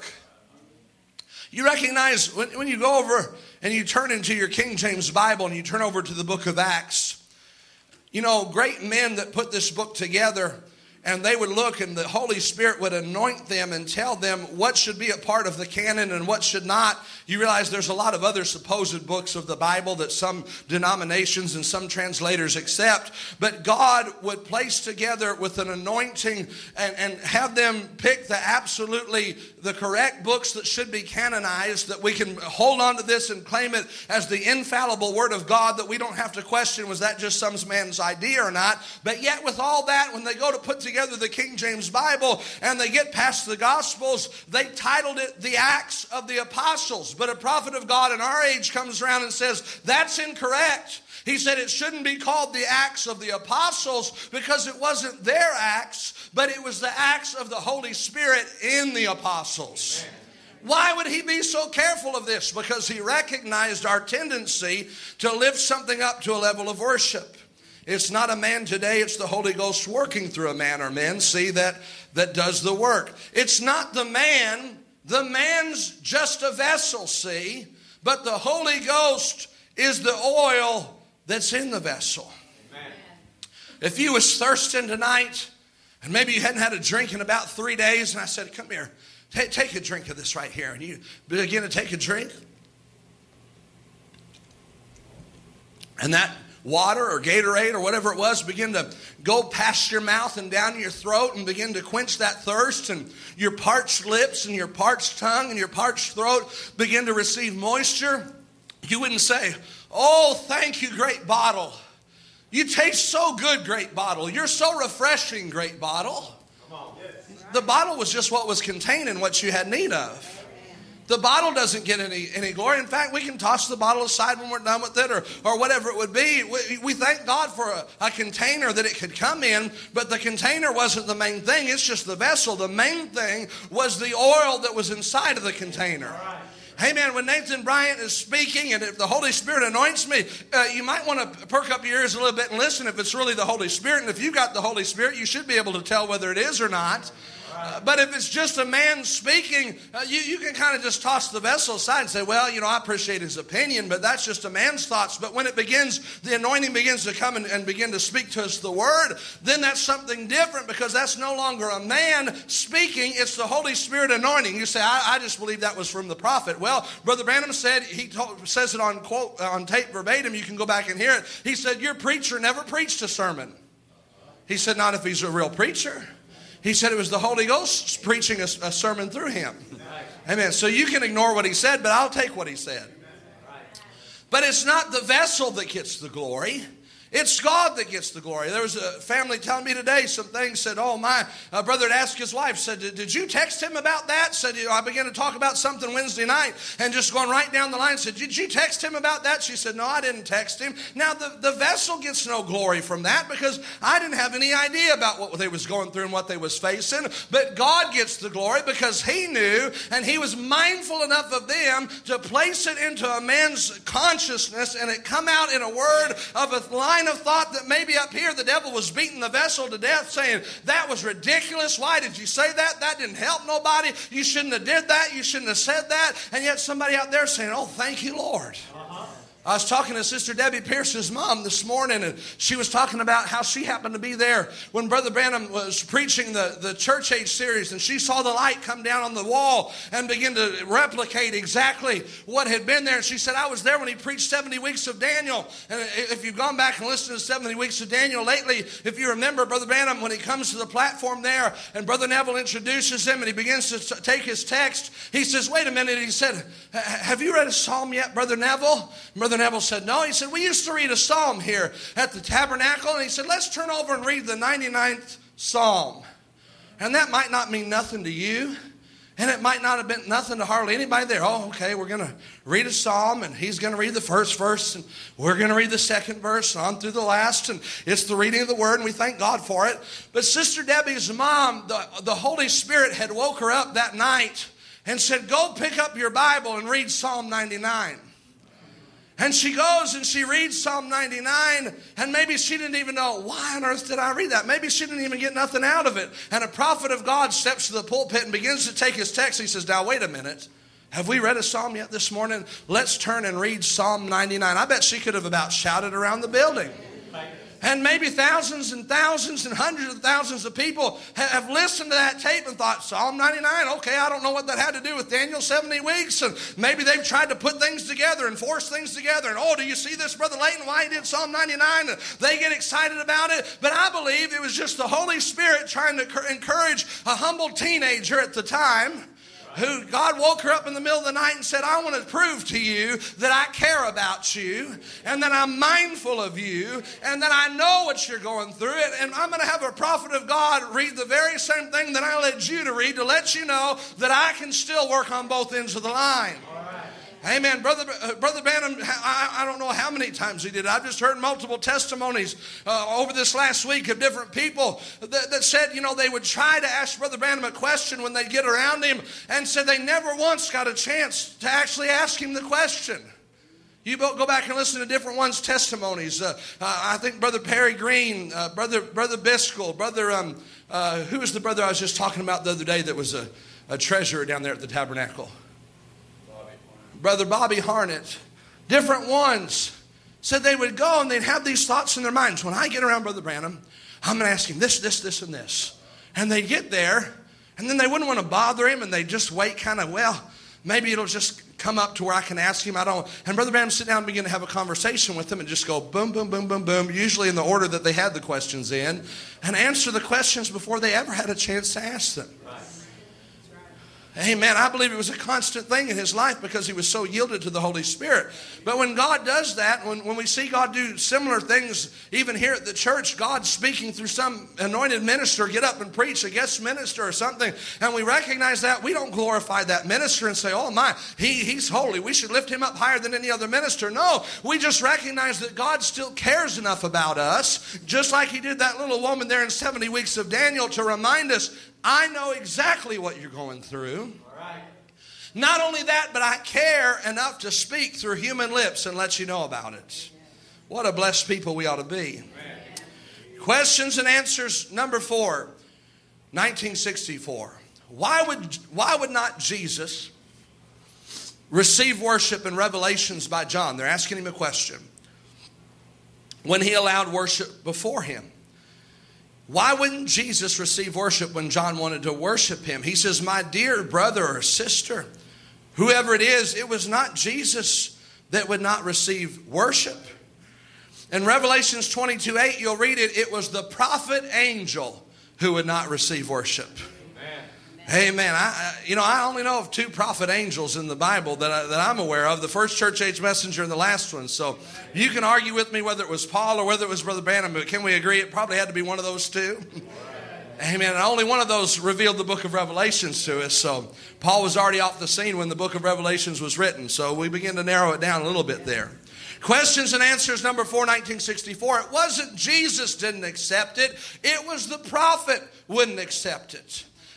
You recognize when you go over and you turn into your King James Bible and you turn over to the book of Acts, great men that put this book together, and they would look and the Holy Spirit would anoint them and tell them what should be a part of the canon and what should not. You realize there's a lot of other supposed books of the Bible that some denominations and some translators accept. But God would place together with an anointing and have them pick the correct books that should be canonized, that we can hold on to this and claim it as the infallible Word of God, that we don't have to question, was that just some man's idea or not? But yet with all that, when they go to put together the King James Bible and they get past the Gospels, they titled it the Acts of the Apostles. But a prophet of God in our age comes around and says, that's incorrect. He said it shouldn't be called the Acts of the Apostles because it wasn't their acts, but it was the acts of the Holy Spirit in the apostles. Why would he be so careful of this? Because he recognized our tendency to lift something up to a level of worship. It's not a man today, it's the Holy Ghost working through a man or men, that does the work. It's not the man, the man's just a vessel, but the Holy Ghost is the oil that's in the vessel. Amen. If you was thirsting tonight, and maybe you hadn't had a drink in about 3 days, and I said, come here, take a drink of this right here, and you begin to take a drink, and that water or Gatorade or whatever it was begin to go past your mouth and down your throat and begin to quench that thirst, and your parched lips and your parched tongue and your parched throat begin to receive moisture. You wouldn't say, oh, thank you, great bottle. You taste so good, great bottle. You're so refreshing, great bottle. The bottle was just what was contained and what you had need of. The bottle doesn't get any glory. In fact, we can toss the bottle aside when we're done with it or whatever it would be. We thank God for a container that it could come in, but the container wasn't the main thing. It's just the vessel. The main thing was the oil that was inside of the container. Hey man, when Nathan Bryant is speaking and if the Holy Spirit anoints me, you might want to perk up your ears a little bit and listen if it's really the Holy Spirit. And if you got the Holy Spirit, you should be able to tell whether it is or not. But if it's just a man speaking, you can kind of just toss the vessel aside and say, well, I appreciate his opinion, but that's just a man's thoughts. But when it begins, the anointing begins to come and begin to speak to us the word, then that's something different, because that's no longer a man speaking, it's the Holy Spirit anointing. You say, I just believe that was from the prophet. Well, Brother Branham said, says it on tape verbatim, you can go back and hear it. He said, your preacher never preached a sermon. He said, not if he's a real preacher. He said it was the Holy Ghost preaching a sermon through him. Amen. So you can ignore what he said, but I'll take what he said. But it's not the vessel that gets the glory. It's God that gets the glory. There was a family telling me today some things. Said, oh, my brother had asked his wife, said, did you text him about that? Said, I began to talk about something Wednesday night and just going right down the line. Said, did you text him about that? She said, no, I didn't text him. Now, the vessel gets no glory from that because I didn't have any idea about what they was going through and what they was facing. But God gets the glory because he knew and he was mindful enough of them to place it into a man's consciousness and it come out in a word of a line might have thought that maybe up here the devil was beating the vessel to death, saying, that was ridiculous. Why did you say that? That didn't help nobody. You shouldn't have did that. You shouldn't have said that. And yet somebody out there saying, oh, thank you, Lord. I was talking to Sister Debbie Pierce's mom this morning, and she was talking about how she happened to be there when Brother Branham was preaching the Church Age series, and she saw the light come down on the wall and begin to replicate exactly what had been there. And she said, I was there when he preached 70 weeks of Daniel. And if you've gone back and listened to 70 weeks of Daniel lately, if you remember Brother Branham, when he comes to the platform there, and Brother Neville introduces him, and he begins to take his text, he says, wait a minute. He said, have you read a psalm yet, Brother Neville? Brother Neville said, no. He said, we used to read a psalm here at the tabernacle. And he said, let's turn over and read the 99th psalm. And that might not mean nothing to you. And it might not have been nothing to hardly anybody there. Oh, okay, we're going to read a psalm, and he's going to read the first verse, and we're going to read the second verse, on through the last, and it's the reading of the word, and we thank God for it. But Sister Debbie's mom, the Holy Spirit had woke her up that night and said, go pick up your Bible and read Psalm 99. And she goes and she reads Psalm 99, and maybe she didn't even know, why on earth did I read that? Maybe she didn't even get nothing out of it. And a prophet of God steps to the pulpit and begins to take his text. He says, now wait a minute. Have we read a psalm yet this morning? Let's turn and read Psalm 99. I bet she could have about shouted around the building. And maybe thousands and thousands and hundreds of thousands of people have listened to that tape and thought, Psalm 99, okay, I don't know what that had to do with Daniel 70 weeks. And maybe they've tried to put things together and force things together. And, oh, do you see this, Brother Layton, why he did Psalm 99? And they get excited about it. But I believe it was just the Holy Spirit trying to encourage a humble teenager at the time, who God woke her up in the middle of the night and said, I want to prove to you that I care about you, and that I'm mindful of you, and that I know what you're going through. And I'm going to have a prophet of God read the very same thing that I led you to read, to let you know that I can still work on both ends of the line. Amen. Brother Branham, I don't know how many times he did it. I've just heard multiple testimonies over this last week of different people that said, they would try to ask Brother Branham a question when they get around him, and said they never once got a chance to actually ask him the question. You go back and listen to different ones' testimonies. I think Brother Perry Green, Brother Biscoe, who was the brother I was just talking about the other day that was a treasurer down there at the tabernacle? Brother Bobby Harnett, different ones said they would go and they'd have these thoughts in their minds. When I get around Brother Branham, I'm going to ask him this, and this. And they get there, and then they wouldn't want to bother him, and they just wait maybe it'll just come up to where I can ask him. And Brother Branham sit down and begin to have a conversation with them and just go boom, boom, boom, boom, boom, usually in the order that they had the questions in, and answer the questions before they ever had a chance to ask them. Amen. I believe it was a constant thing in his life because he was so yielded to the Holy Spirit. But when God does that, when we see God do similar things, even here at the church, God speaking through some anointed minister, get up and preach, a guest minister or something, and we recognize that, we don't glorify that minister and say, oh my, he's holy, we should lift him up higher than any other minister. No, we just recognize that God still cares enough about us, just like he did that little woman there in 70 weeks of Daniel, to remind us, I know exactly what you're going through. All right. Not only that, but I care enough to speak through human lips and let you know about it. What a blessed people we ought to be. Amen. Questions and answers number 4, 1964. Why would not Jesus receive worship in Revelations by John? They're asking him a question. When he allowed worship before him. Why wouldn't Jesus receive worship when John wanted to worship him? He says, my dear brother or sister, whoever it is, it was not Jesus that would not receive worship. In Revelations 22:8, you'll read it, it was the prophet angel who would not receive worship. Amen. I only know of 2 prophet angels in the Bible that I'm aware of, the first church age messenger and the last one. So you can argue with me whether it was Paul or whether it was Brother Branham, but can we agree it probably had to be one of those 2? Amen. And only one of those revealed the book of Revelations to us. So Paul was already off the scene when the book of Revelations was written. So we begin to narrow it down a little bit there. Questions and answers number 4, 1964. It wasn't Jesus didn't accept it. It was the prophet wouldn't accept it.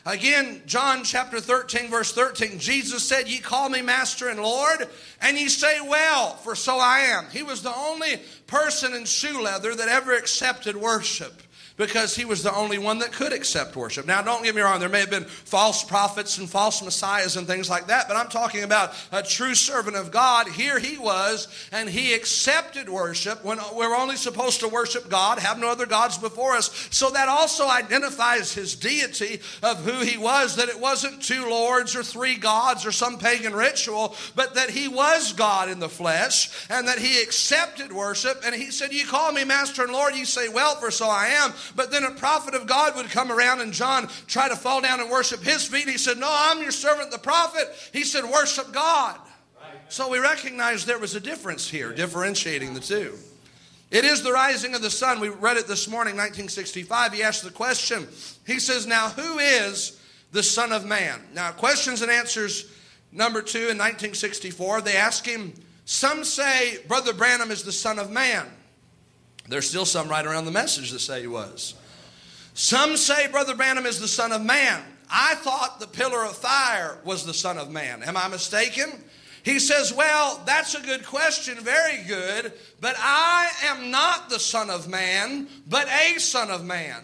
Again, John chapter 13, verse 13, Jesus said, "Ye call me Master and Lord, and ye say, well, for so I am." He was the only person in shoe leather that ever accepted worship, because he was the only one that could accept worship. Now, don't get me wrong, there may have been false prophets and false messiahs and things like that, but I'm talking about a true servant of God. Here he was, and he accepted worship when we're only supposed to worship God, have no other gods before us. So that also identifies his deity of who he was, that it wasn't two lords or three gods or some pagan ritual, but that he was God in the flesh, and that he accepted worship. And he said, "You call me Master and Lord, you say, well, for so I am." But then a prophet of God would come around, and John tried to fall down and worship his feet. He said, "No, I'm your servant, the prophet." He said, "Worship God." So we recognize there was a difference here, differentiating the two. It is the rising of the sun. We read it this morning, 1965. He asked the question. He says, "Now who is the Son of Man?" Now, questions and answers number 2 in 1964. They ask him, some say Brother Branham is the Son of Man. There's still some right around the message that say he was. Some say Brother Branham is the Son of Man. I thought the pillar of fire was the Son of Man. Am I mistaken? He says, "Well, that's a good question, very good, but I am not the Son of Man, but a Son of Man."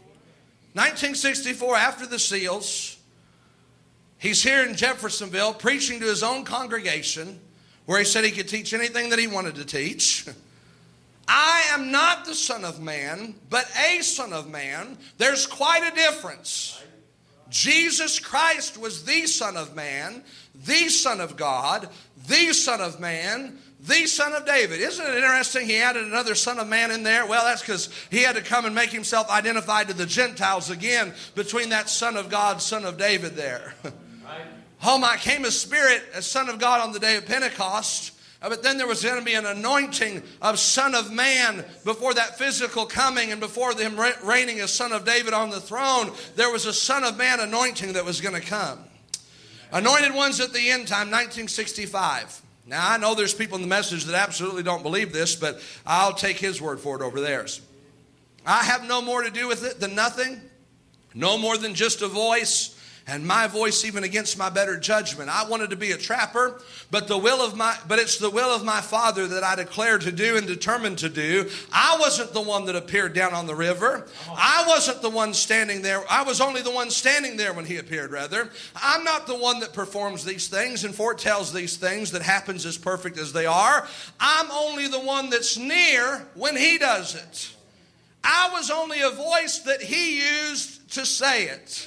1964, after the seals, he's here in Jeffersonville preaching to his own congregation, where he said he could teach anything that he wanted to teach. "I am not the Son of Man, but a Son of Man." There's quite a difference. Jesus Christ was the Son of Man, the Son of God, the Son of Man, the Son of David. Isn't it interesting he added another Son of Man in there? Well, that's because he had to come and make himself identified to the Gentiles again between that Son of God, Son of David there. Oh my, came a Spirit as Son of God on the day of Pentecost. But then there was going to be an anointing of Son of Man before that physical coming, and before him reigning as Son of David on the throne, there was a Son of Man anointing that was going to come. Anointed ones at the end time, 1965. Now, I know there's people in the message that absolutely don't believe this, but I'll take his word for it over theirs. "I have no more to do with it than nothing, no more than just a voice, and my voice even against my better judgment. I wanted to be a trapper, but it's the will of my Father that I declare to do and determined to do. I wasn't the one that appeared down on the river. I wasn't the one standing there. I was only the one standing there when he appeared, rather. I'm not the one that performs these things and foretells these things that happens as perfect as they are. I'm only the one that's near when he does it. I was only a voice that he used to say it."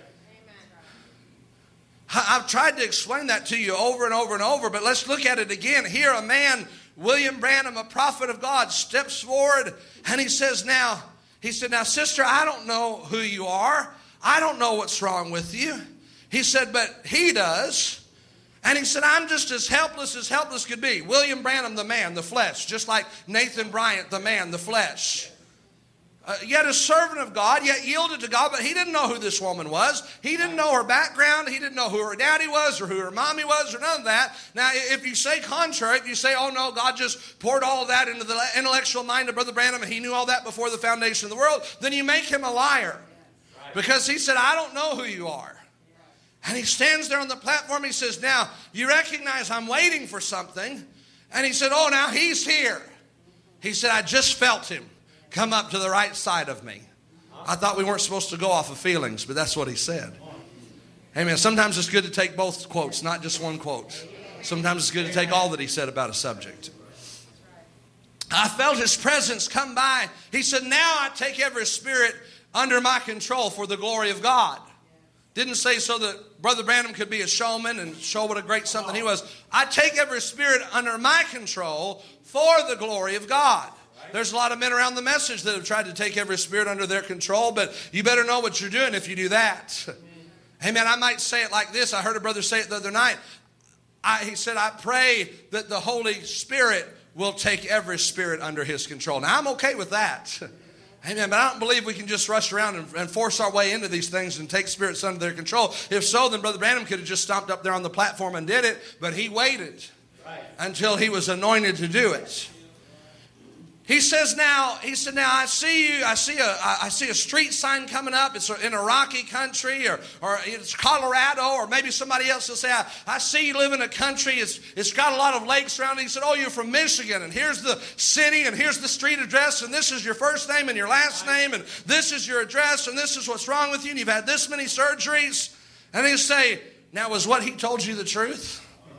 I've tried to explain that to you over and over and over, but let's look at it again. Here a man, William Branham, a prophet of God, steps forward and he said, now, sister, I don't know who you are. I don't know what's wrong with you. He said, but he does. And he said, I'm just as helpless could be. William Branham, the man, the flesh, just like Nathan Bryant, the man, the flesh. Yet a servant of God, yet yielded to God, but he didn't know who this woman was. He didn't know her background. He didn't know who her daddy was or who her mommy was or none of that. Now, if you say contrary, if you say, oh no, God just poured all of that into the intellectual mind of Brother Branham and he knew all that before the foundation of the world, then you make him a liar. Because he said, I don't know who you are. And he stands there on the platform. He says, now, you recognize I'm waiting for something. And he said, oh, now he's here. He said, I just felt him come up to the right side of me. I thought we weren't supposed to go off of feelings, but that's what he said. Amen. Sometimes it's good to take both quotes, not just one quote. Sometimes it's good to take all that he said about a subject. I felt his presence come by. He said, now I take every spirit under my control for the glory of God. Didn't say so that Brother Branham could be a showman and show what a great something he was. I take every spirit under my control for the glory of God. There's a lot of men around the message that have tried to take every spirit under their control, but you better know what you're doing if you do that. Amen. I might say it like this. I heard a brother say it the other night. He said, I pray that the Holy Spirit will take every spirit under his control. Now, I'm okay with that. Amen. But I don't believe we can just rush around and force our way into these things and take spirits under their control. If so, then Brother Branham could have just stomped up there on the platform and did it, but he waited until he was anointed to do it. He said, now I see a street sign coming up. It's in a rocky country, or it's Colorado, or maybe somebody else will say, I see you live in a country. It's got a lot of lakes around it. He said, oh, you're from Michigan, and here's the city, and here's the street address, and this is your first name and your last name, and this is your address, and this is what's wrong with you, and you've had this many surgeries. And he'd say, now was what he told you the truth?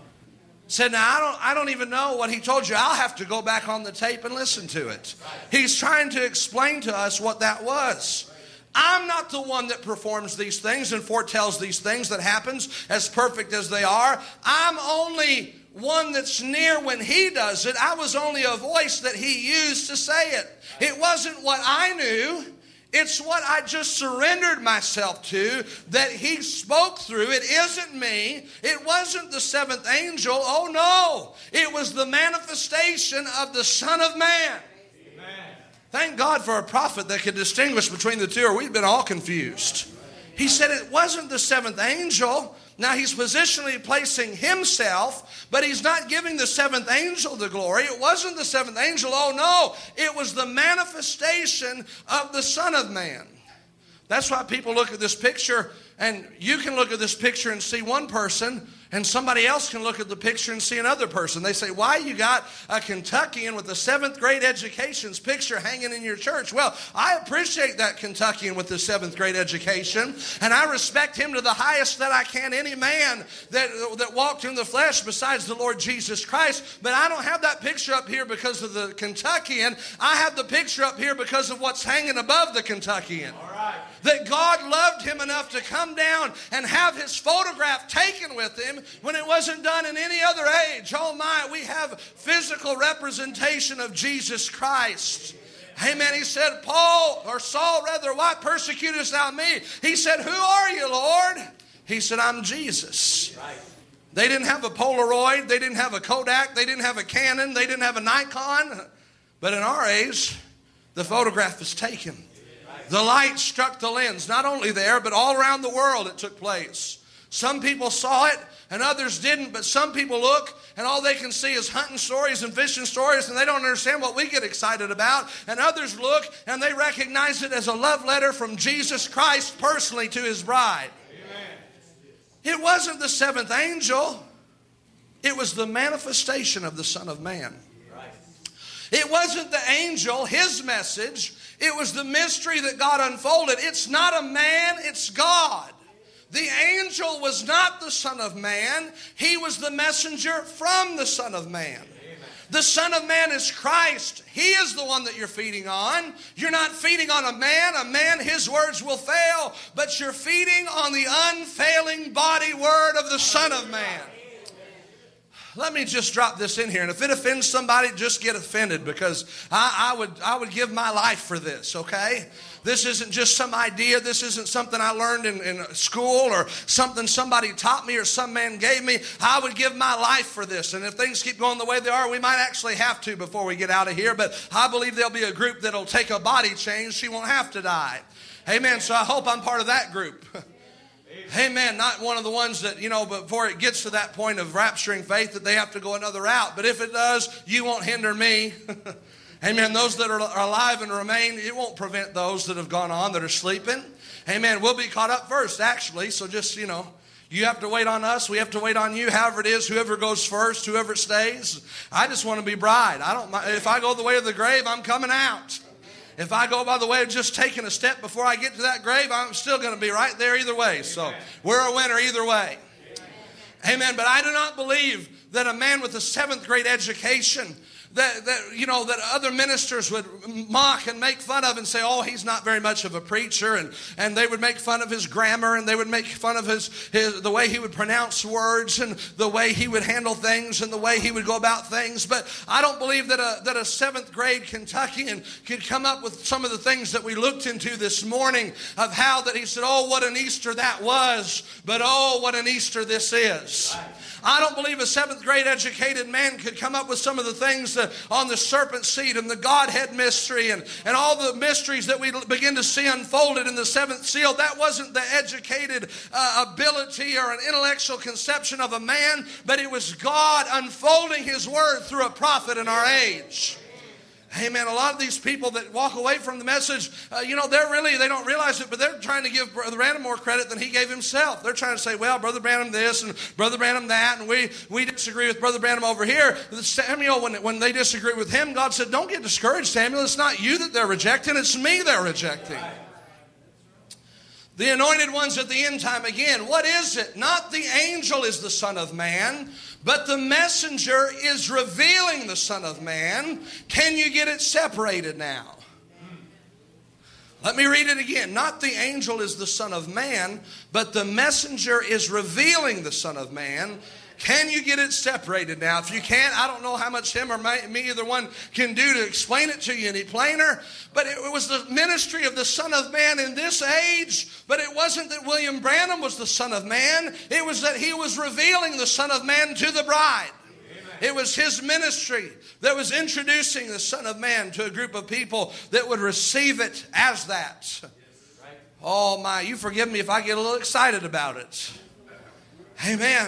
Said, now I don't even know what he told you. I'll have to go back on the tape and listen to it. He's trying to explain to us what that was. I'm not the one that performs these things and foretells these things that happens as perfect as they are. I'm only one that's near when he does it. I was only a voice that he used to say it. It wasn't what I knew. It's what I just surrendered myself to, that he spoke through. It isn't me. It wasn't the seventh angel. Oh no. It was the manifestation of the Son of Man. Amen. Thank God for a prophet that could distinguish between the two, or we'd been all confused. He said it wasn't the seventh angel. Now he's positionally placing himself, but he's not giving the seventh angel the glory. It wasn't the seventh angel. Oh no, it was the manifestation of the Son of Man. That's why people look at this picture, and you can look at this picture and see one person, and somebody else can look at the picture and see another person. They say, why you got a Kentuckian with a 7th grade education's picture hanging in your church? Well, I appreciate that Kentuckian with the 7th grade education, and I respect him to the highest that I can. Any man that walked in the flesh besides the Lord Jesus Christ. But I don't have that picture up here because of the Kentuckian. I have the picture up here because of what's hanging above the Kentuckian. All right. That God loved him enough to come down and have his photograph taken with him when it wasn't done in any other age. Oh my, we have physical representation of Jesus Christ. Amen. He said, Saul, why persecutest thou me? He said, who are you, Lord? He said, I'm Jesus. Right. They didn't have a Polaroid. They didn't have a Kodak. They didn't have a Canon. They didn't have a Nikon. But in our age, the photograph is taken. The light struck the lens, not only there, but all around the world it took place. Some people saw it and others didn't, but some people look and all they can see is hunting stories and fishing stories, and they don't understand what we get excited about. And others look and they recognize it as a love letter from Jesus Christ personally to his bride. Amen. It wasn't the 7th angel. It was the manifestation of the Son of Man. Right. It wasn't the angel, his message. It was the mystery that God unfolded. It's not a man, it's God. The angel was not the Son of Man. He was the messenger from the Son of Man. Amen. The Son of Man is Christ. He is the one that you're feeding on. You're not feeding on a man. A man, his words will fail. But you're feeding on the unfailing body word of the Son of Man. Let me just drop this in here, and if it offends somebody, just get offended, because I would give my life for this, okay? This isn't just some idea. This isn't something I learned in school or something somebody taught me or some man gave me. I would give my life for this, and if things keep going the way they are, we might actually have to before we get out of here, but I believe there'll be a group that'll take a body change. She won't have to die. Amen. So I hope I'm part of that group. Amen. Not one of the ones that, before it gets to that point of rapturing faith that they have to go another route. But if it does, you won't hinder me. Amen. Those that are alive and remain, it won't prevent those that have gone on that are sleeping. Amen. We'll be caught up first, actually. So just, you have to wait on us. We have to wait on you. However it is, whoever goes first, whoever stays. I just want to be bride. I don't mind. If I go the way of the grave, I'm coming out. If I go by the way of just taking a step before I get to that grave, I'm still going to be right there either way. So we're a winner either way. Amen. But I do not believe that a man with a 7th grade education that other ministers would mock and make fun of and say, oh, he's not very much of a preacher, and they would make fun of his grammar, and they would make fun of the way he would pronounce words and the way he would handle things and the way he would go about things. But I don't believe that a 7th grade Kentuckian could come up with some of the things that we looked into this morning of how that he said, oh, what an Easter that was, but oh, what an Easter this is. I don't believe a 7th grade educated man could come up with some of the things on the serpent seed and the Godhead mystery and all the mysteries that we begin to see unfolded in the 7th seal. That wasn't the educated ability or an intellectual conception of a man, but it was God unfolding his word through a prophet in our age. Amen. A lot of these people that walk away from the message, they don't realize it, but they're trying to give Brother Branham more credit than he gave himself. They're trying to say, well, Brother Branham this and Brother Branham that, and we disagree with Brother Branham over here. Samuel, when they disagree with him, God said, don't get discouraged, Samuel. It's not you that they're rejecting, it's me they're rejecting. The anointed ones at the end time again. What is it? Not the angel is the Son of Man, but the messenger is revealing the Son of Man. Can you get it separated now? Let me read it again. Not the angel is the Son of Man, but the messenger is revealing the Son of Man. Can you get it separated now? If you can't, I don't know how much him or me, either one, can do to explain it to you any plainer. But it was the ministry of the Son of Man in this age. But it wasn't that William Branham was the Son of Man. It was that he was revealing the Son of Man to the bride. It was his ministry that was introducing the Son of Man to a group of people that would receive it as that. Oh my, you forgive me if I get a little excited about it. Amen.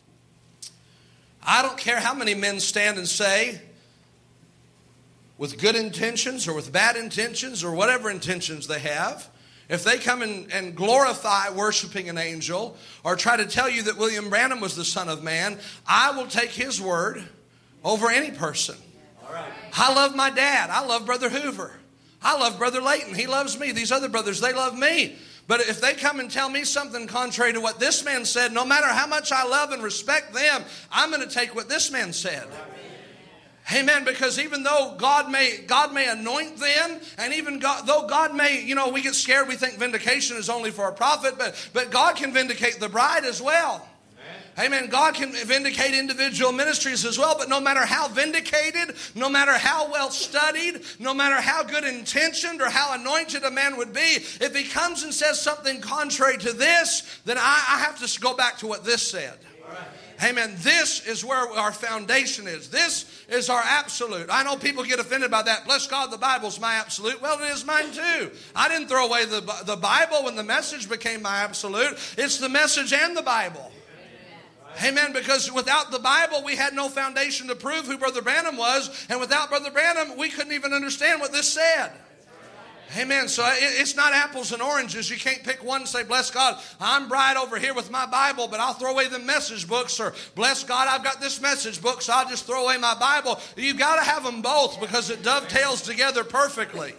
I don't care how many men stand and say, with good intentions or with bad intentions or whatever intentions they have, if they come and glorify worshiping an angel or try to tell you that William Branham was the Son of Man, I will take his word over any person. All right. I love my dad. I love Brother Hoover. I love Brother Layton. He loves me. These other brothers, they love me. But if they come and tell me something contrary to what this man said, no matter how much I love and respect them, I'm going to take what this man said. Amen. Because even though God may anoint them, and even though God may, we get scared, we think vindication is only for a prophet, but God can vindicate the bride as well. Amen. God can vindicate individual ministries as well, but no matter how vindicated, no matter how well studied, no matter how good intentioned or how anointed a man would be, if he comes and says something contrary to this, then I have to go back to what this said. Amen. This is where our foundation is. This is our absolute. I know people get offended by that. Bless God, the Bible's my absolute. Well, it is mine too. I didn't throw away the Bible when the message became my absolute. It's the message and the Bible. Amen. Because without the Bible, we had no foundation to prove who Brother Branham was. And without Brother Branham, we couldn't even understand what this said. Amen. So it's not apples and oranges. You can't pick one and say, bless God, I'm bright over here with my Bible, but I'll throw away the message books. Or bless God, I've got this message book, so I'll just throw away my Bible. You've got to have them both because it dovetails together perfectly.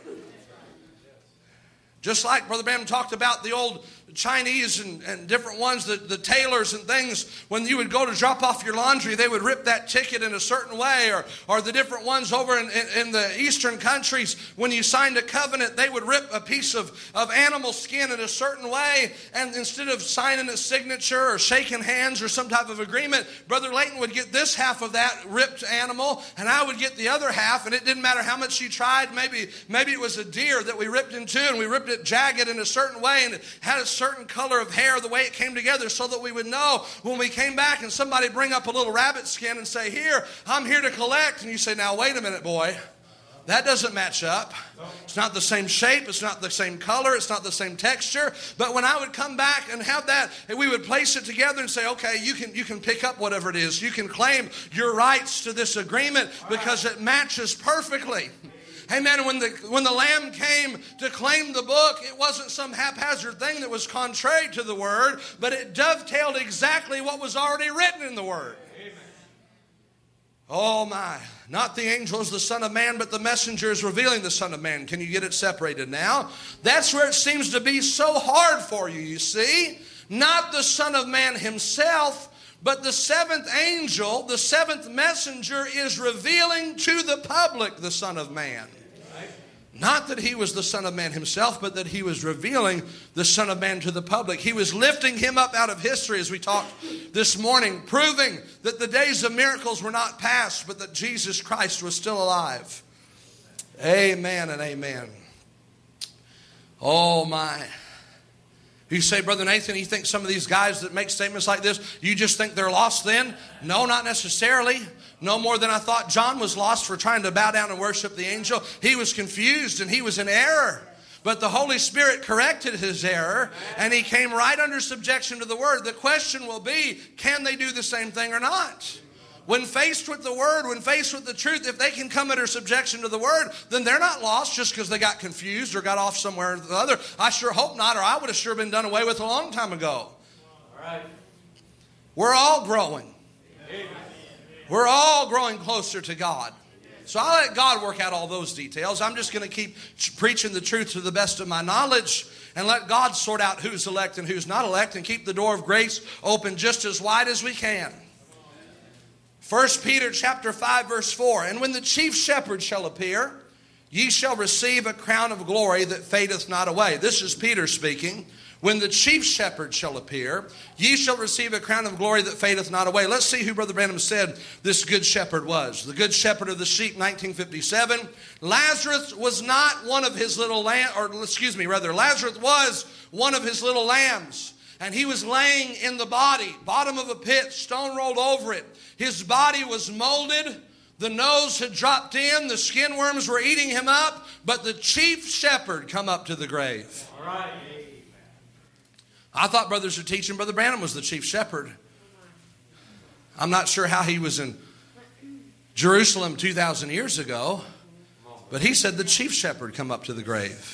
Just like Brother Branham talked about the old Chinese and different ones, the tailors and things, when you would go to drop off your laundry, they would rip that ticket in a certain way, or the different ones over in the eastern countries, when you signed a covenant, they would rip a piece of animal skin in a certain way, and instead of signing a signature or shaking hands or some type of agreement, Brother Layton would get this half of that ripped animal, and I would get the other half, and it didn't matter how much you tried. Maybe it was a deer that we ripped in two, and we ripped it jagged in a certain way, and it had a certain color of hair, the way it came together, so that we would know when we came back and somebody bring up a little rabbit skin and say, here, I'm here to collect. And you say, now wait a minute, boy. That doesn't match up. It's not the same shape. It's not the same color. It's not the same texture. But when I would come back and have that, and we would place it together and say, okay, you can pick up whatever it is. You can claim your rights to this agreement because it matches perfectly. Amen. When the Lamb came to claim the book, it wasn't some haphazard thing that was contrary to the Word, but it dovetailed exactly what was already written in the Word. Amen. Oh my. Not the angel is the Son of Man, but the messenger is revealing the Son of Man. Can you get it separated now? That's where it seems to be so hard for you, you see. Not the Son of Man himself, but the seventh angel, the seventh messenger, is revealing to the public the Son of Man. Not that he was the Son of Man himself, but that he was revealing the Son of Man to the public. He was lifting him up out of history, as we talked this morning, proving that the days of miracles were not past, but that Jesus Christ was still alive. Amen and amen. Oh my. You say, Brother Nathan, you think some of these guys that make statements like this, you just think they're lost then? No, not necessarily. No more than I thought John was lost for trying to bow down and worship the angel. He was confused and he was in error. But the Holy Spirit corrected his error and he came right under subjection to the Word. The question will be, can they do the same thing or not? When faced with the Word, when faced with the truth, if they can come under subjection to the Word, then they're not lost just because they got confused or got off somewhere or the other. I sure hope not, or I would have sure been done away with a long time ago. All right. We're all growing. We're all growing closer to God. So I'll let God work out all those details. I'm just going to keep preaching the truth to the best of my knowledge and let God sort out who's elect and who's not elect and keep the door of grace open just as wide as we can. 1 Peter chapter 5 verse 4, and when the chief shepherd shall appear, ye shall receive a crown of glory that fadeth not away. This is Peter speaking. When the chief shepherd shall appear, ye shall receive a crown of glory that fadeth not away. Let's see who Brother Branham said this good shepherd was. The good shepherd of the sheep, 1957. Lazarus was not one of his little Lazarus was one of his little lambs. And he was laying in the bottom of a pit, stone rolled over it. His body was molded. The nose had dropped in. The skin worms were eating him up. But the chief shepherd come up to the grave. All right. I thought brothers were teaching Brother Branham was the chief shepherd. I'm not sure how he was in Jerusalem 2,000 years ago. But he said the chief shepherd come up to the grave.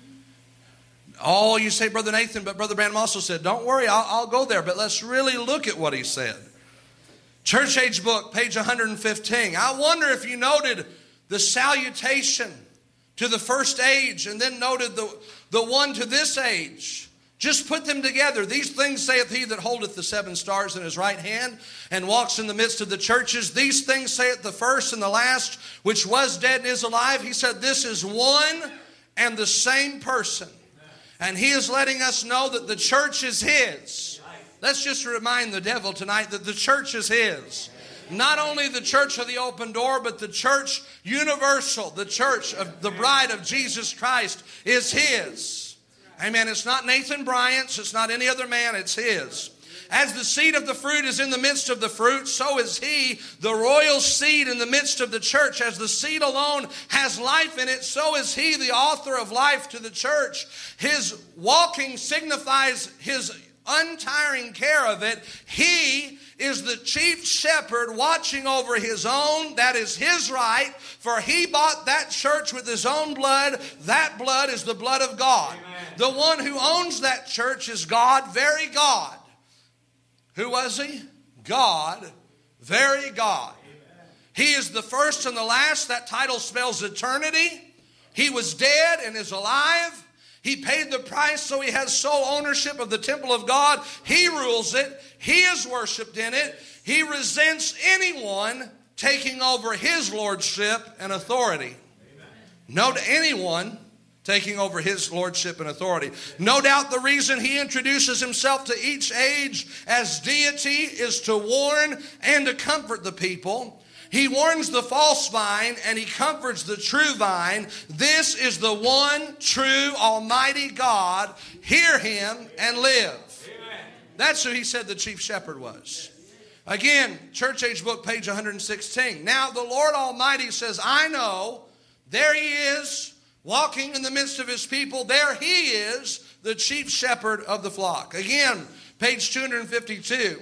Oh, you say, Brother Nathan, but Brother Branham also said, don't worry, I'll go there. But let's really look at what he said. Church Age book, page 115. I wonder if you noted the salutation to the first age and then noted the one to this age. Just put them together. These things saith he that holdeth the 7 stars in his right hand and walks in the midst of the churches. These things saith the first and the last, which was dead and is alive. He said this is one and the same person. And he is letting us know that the church is his. Let's just remind the devil tonight that the church is his. Not only the church of the open door, but the church universal, the church of the bride of Jesus Christ is his. Amen. It's not Nathan Bryant's. It's not any other man. It's his. As the seed of the fruit is in the midst of the fruit, so is he, the royal seed in the midst of the church. As the seed alone has life in it, so is he, the author of life to the church. His walking signifies his untiring care of it. He is the chief shepherd watching over his own. That is his right, for he bought that church with his own blood. That blood is the blood of God. Amen. The one who owns that church is God, very God. Who was he? God, very God. He is the first and the last. That title spells eternity. He was dead and is alive. He paid the price, so he has sole ownership of the temple of God. He rules it. He is worshipped in it. He resents anyone taking over his lordship and authority. No to anyone taking over his lordship and authority. No doubt the reason he introduces himself to each age as deity is to warn and to comfort the people. He warns the false vine and he comforts the true vine. This is the one true almighty God. Hear him and live. Amen. That's who he said the chief shepherd was. Again, Church Age book, page 116. Now the Lord Almighty says, I know, there he is, walking in the midst of his people. There he is, the chief shepherd of the flock. Again, page 252.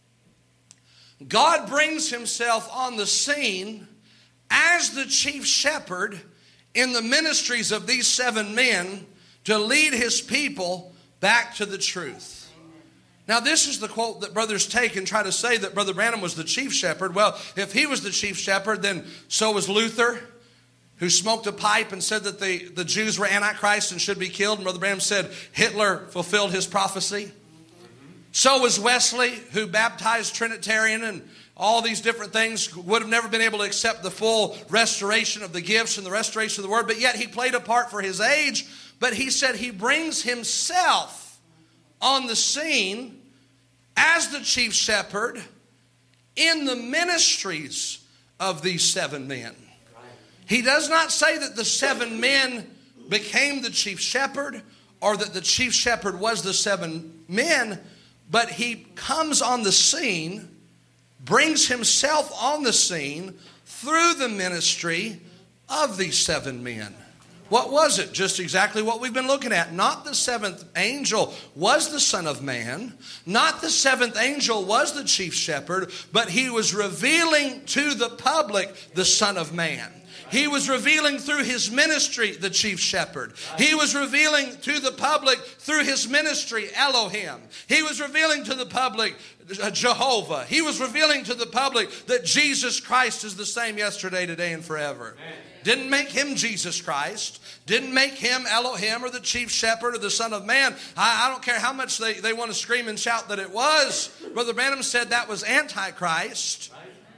God brings himself on the scene as the chief shepherd in the ministries of these 7 men to lead his people back to the truth. Now, this is the quote that brothers take and try to say that Brother Branham was the chief shepherd. Well, if he was the chief shepherd, then so was Luther, who smoked a pipe and said that the Jews were Antichrist and should be killed. And Brother Branham said Hitler fulfilled his prophecy. So was Wesley, who baptized Trinitarian and all these different things, would have never been able to accept the full restoration of the gifts and the restoration of the word. But yet he played a part for his age. But he said he brings himself on the scene as the chief shepherd in the ministries of these 7 men. He does not say that the 7 men became the chief shepherd or that the chief shepherd was the 7 men, but he comes on the scene, brings himself on the scene through the ministry of these 7 men. What was it? Just exactly what we've been looking at. Not the seventh angel was the Son of Man. Not the seventh angel was the chief shepherd, but he was revealing to the public the Son of Man. He was revealing through his ministry the chief shepherd. He was revealing to the public through his ministry Elohim. He was revealing to the public Jehovah. He was revealing to the public that Jesus Christ is the same yesterday, today, and forever. Didn't make him Jesus Christ. Didn't make him Elohim or the chief shepherd or the Son of Man. I don't care how much they want to scream and shout that it was. Brother Branham said that was Antichrist.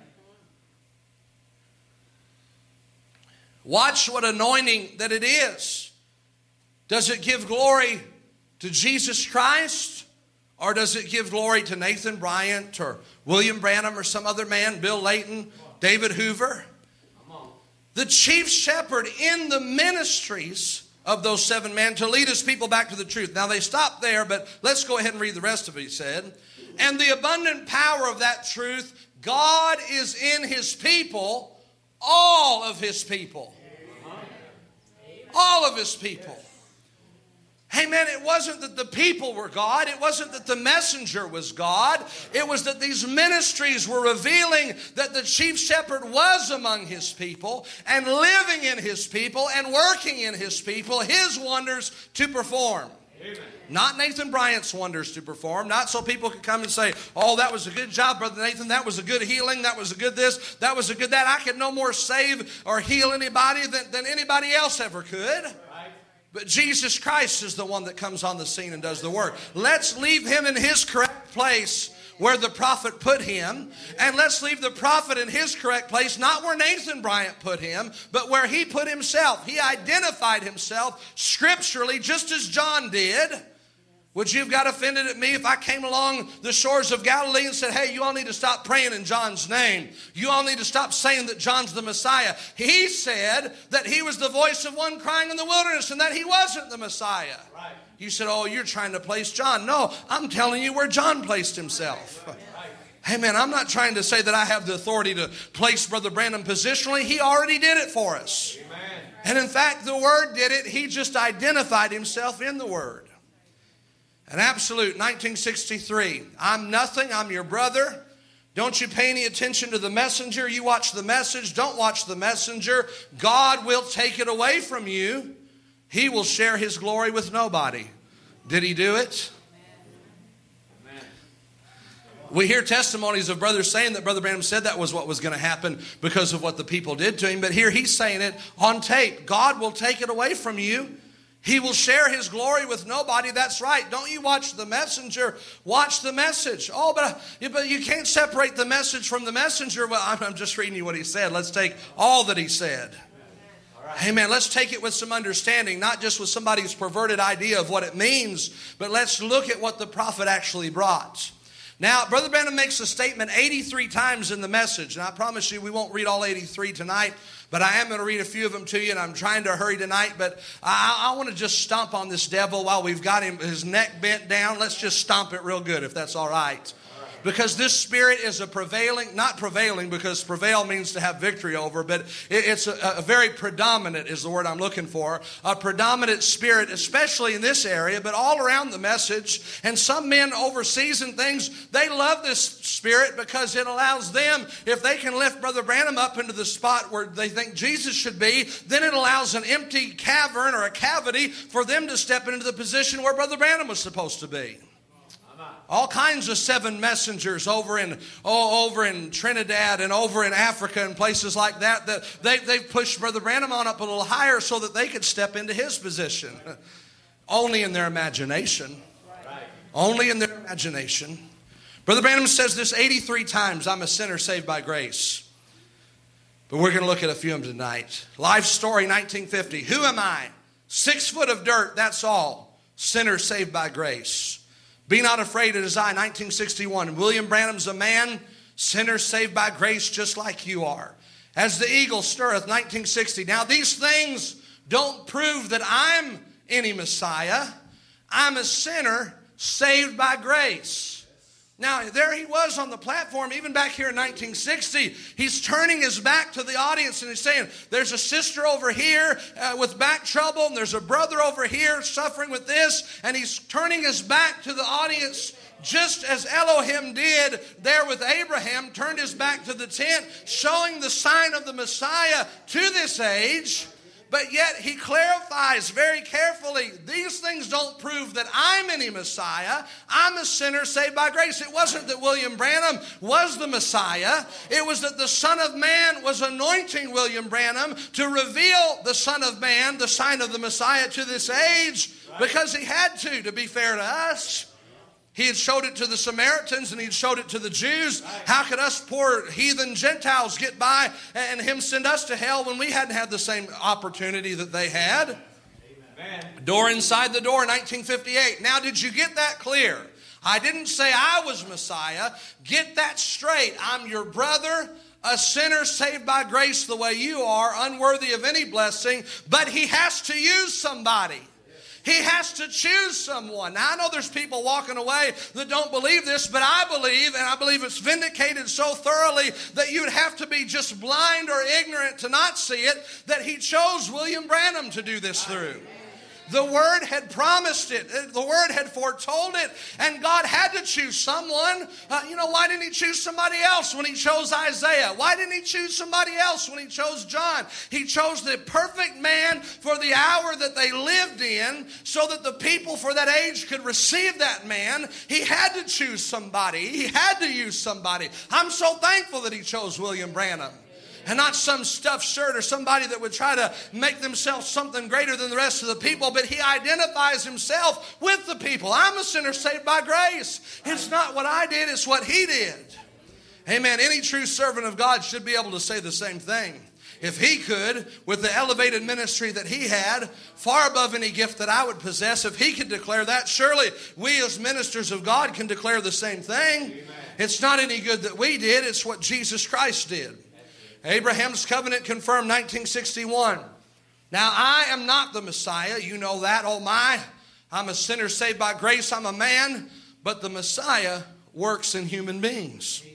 Watch what anointing that it is. Does it give glory to Jesus Christ? Or does it give glory to Nathan Bryant or William Branham or some other man, Bill Layton, David Hoover? The chief shepherd in the ministries of those seven men to lead his people back to the truth. Now they stopped there, but let's go ahead and read the rest of it, he said. And the abundant power of that truth, God is in his people, all of his people. All of his people. Hey man, it wasn't that the people were God. It wasn't that the messenger was God. It was that these ministries were revealing that the chief shepherd was among his people and living in his people and working in his people, his wonders to perform. Amen. Not Nathan Bryant's wonders to perform. Not so people could come and say, oh, that was a good job, Brother Nathan. That was a good healing. That was a good this. That was a good that. I could no more save or heal anybody than anybody else ever could. But Jesus Christ is the one that comes on the scene and does the work. Let's leave him in his correct place where the prophet put him. And let's leave the prophet in his correct place, not where Nathan Bryant put him, but where he put himself. He identified himself scripturally just as John did. Would you have got offended at me if I came along the shores of Galilee and said, hey, you all need to stop praying in John's name. You all need to stop saying that John's the Messiah. He said that he was the voice of one crying in the wilderness and that he wasn't the Messiah. Right. You said, oh, you're trying to place John. No, I'm telling you where John placed himself. Right. Hey, man, I'm not trying to say that I have the authority to place Brother Branham positionally. He already did it for us. Amen. And in fact, the Word did it. He just identified himself in the Word. An absolute 1963. I'm nothing. I'm your brother. Don't you pay any attention to the messenger. You watch the message. Don't watch the messenger. God will take it away from you. He will share his glory with nobody. Did he do it? Amen. We hear testimonies of brothers saying that Brother Branham said that was what was going to happen because of what the people did to him. But here he's saying it on tape. God will take it away from you. He will share his glory with nobody. That's right. Don't you watch the messenger. Watch the message. Oh, but you can't separate the message from the messenger. Well, I'm just reading you what he said. Let's take all that he said. Amen. Let's take it with some understanding, not just with somebody's perverted idea of what it means, but let's look at what the prophet actually brought. Now, Brother Branham makes a statement 83 times in the message, and I promise you we won't read all 83 tonight, but I am going to read a few of them to you, and I'm trying to hurry tonight, but I want to just stomp on this devil while we've got him, his neck bent down. Let's just stomp it real good, if that's all right. Because this spirit is a prevailing, not prevailing because prevail means to have victory over, but it's a very predominant is the word I'm looking for. A predominant spirit, especially in this area, but all around the message. And some men overseas and things, they love this spirit because it allows them, if they can lift Brother Branham up into the spot where they think Jesus should be, then it allows an empty cavern or a cavity for them to step into the position where Brother Branham was supposed to be. All kinds of seven messengers over in Trinidad and over in Africa and places like that they've pushed Brother Branham on up a little higher so that they could step into his position. Only in their imagination. Only in their imagination. Brother Branham says this 83 times, I'm a sinner saved by grace. But we're going to look at a few of them tonight. Life story 1950. Who am I? 6 foot of dirt, that's all. Sinner saved by grace. Be not afraid, it is I, 1961. William Branham's a man, sinner saved by grace just like you are. As the eagle stirreth, 1960. Now these things don't prove that I'm any Messiah. I'm a sinner saved by grace. Now, there he was on the platform, even back here in 1960. He's turning his back to the audience and he's saying, there's a sister over here with back trouble, and there's a brother over here suffering with this. And he's turning his back to the audience, just as Elohim did there with Abraham, turned his back to the tent, showing the sign of the Messiah to this age. But yet he clarifies very carefully, these things don't prove that I'm any Messiah. I'm a sinner saved by grace. It wasn't that William Branham was the Messiah. It was that the Son of Man was anointing William Branham to reveal the Son of Man, the sign of the Messiah, to this age, because he had to be fair to us. He had showed it to the Samaritans and he had showed it to the Jews. How could us poor heathen Gentiles get by and him send us to hell when we hadn't had the same opportunity that they had? Amen. Door inside the door, 1958. Now, did you get that clear? I didn't say I was Messiah. Get that straight. I'm your brother, a sinner saved by grace the way you are, unworthy of any blessing, but he has to use somebody. He has to choose someone. Now, I know there's people walking away that don't believe this, but I believe, and I believe it's vindicated so thoroughly that you would have to be just blind or ignorant to not see it, that he chose William Branham to do this through. The Word had promised it. The Word had foretold it. And God had to choose someone. Why didn't he choose somebody else when he chose Isaiah? Why didn't he choose somebody else when he chose John? He chose the perfect man for the hour that they lived in so that the people for that age could receive that man. He had to choose somebody. He had to use somebody. I'm so thankful that he chose William Branham. And not some stuffed shirt or somebody that would try to make themselves something greater than the rest of the people. But he identifies himself with the people. I'm a sinner saved by grace. It's not what I did, it's what he did. Amen. Any true servant of God should be able to say the same thing. If he could, with the elevated ministry that he had, far above any gift that I would possess, if he could declare that, surely we as ministers of God can declare the same thing. Amen. It's not any good that we did, it's what Jesus Christ did. Abraham's covenant confirmed 1961. Now, I am not the Messiah. You know that. Oh my, I'm a sinner saved by grace. I'm a man. But the Messiah works in human beings.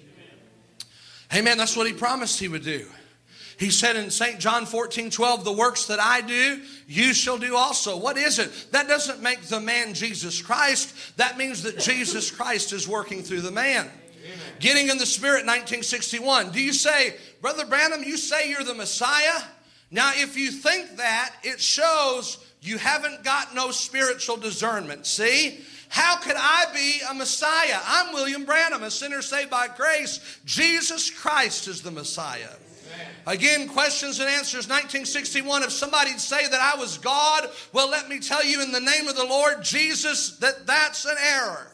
Amen. That's what he promised he would do. He said in St. John 14:12, the works that I do, you shall do also. What is it? That doesn't make the man Jesus Christ. That means that Jesus Christ is working through the man. Getting in the Spirit, 1961. Do you say, Brother Branham, you say you're the Messiah? Now, if you think that, it shows you haven't got no spiritual discernment. See? How could I be a Messiah? I'm William Branham, a sinner saved by grace. Jesus Christ is the Messiah. Again, questions and answers, 1961. If somebody'd say that I was God, well, let me tell you in the name of the Lord Jesus that's an error.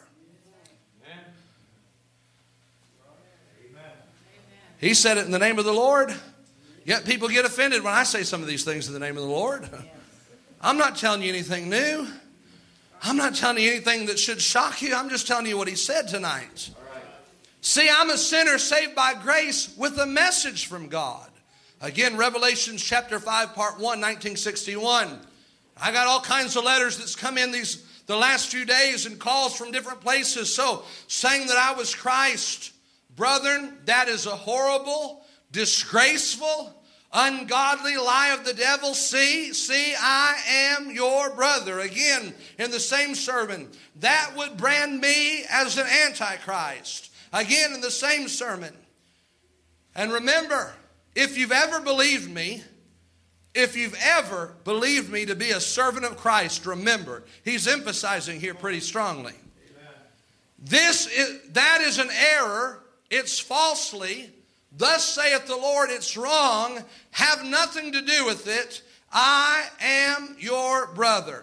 He said it in the name of the Lord. Yet people get offended when I say some of these things in the name of the Lord. I'm not telling you anything new. I'm not telling you anything that should shock you. I'm just telling you what he said tonight. See, I'm a sinner saved by grace with a message from God. Again, Revelation chapter 5, part 1, 1961. I got all kinds of letters that's come in the last few days and calls from different places. So, saying that I was Christ. Brethren, that is a horrible, disgraceful, ungodly lie of the devil. See, I am your brother. Again, in the same sermon, that would brand me as an antichrist. Again, in the same sermon. And remember, if you've ever believed me to be a servant of Christ, remember, he's emphasizing here pretty strongly. That is an error. It's falsely. Thus saith the Lord, it's wrong. Have nothing to do with it. I am your brother.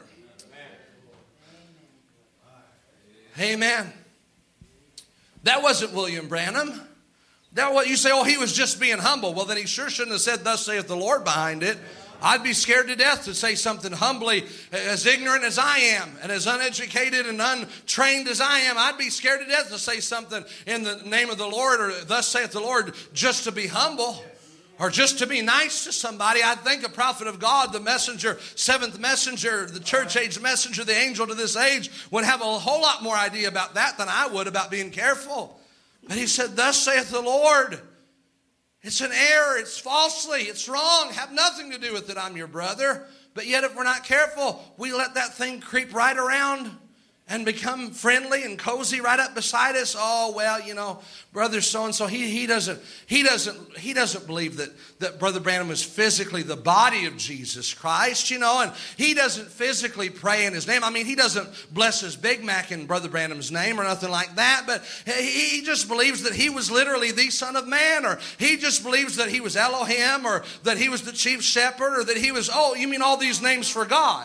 Amen. That wasn't William Branham. You say, oh, he was just being humble. Well, then he sure shouldn't have said, thus saith the Lord behind it. I'd be scared to death to say something humbly, as ignorant as I am and as uneducated and untrained as I am. I'd be scared to death to say something in the name of the Lord or thus saith the Lord just to be humble. or just to be nice to somebody. I think a prophet of God, the messenger, seventh messenger, the church age messenger, the angel to this age, would have a whole lot more idea about that than I would about being careful. But he said, thus saith the Lord. It's an error. It's falsely. It's wrong. Have nothing to do with it. I'm your brother. But yet if we're not careful, we let that thing creep right around and become friendly and cozy right up beside us. Oh, well, you know, brother so-and-so, he doesn't believe that Brother Branham is physically the body of Jesus Christ, you know, and he doesn't physically pray in his name. I mean, he doesn't bless his Big Mac in Brother Branham's name or nothing like that, but he just believes that he was literally the Son of Man, or he just believes that he was Elohim, or that he was the chief shepherd, or that he was, oh, you mean all these names for God?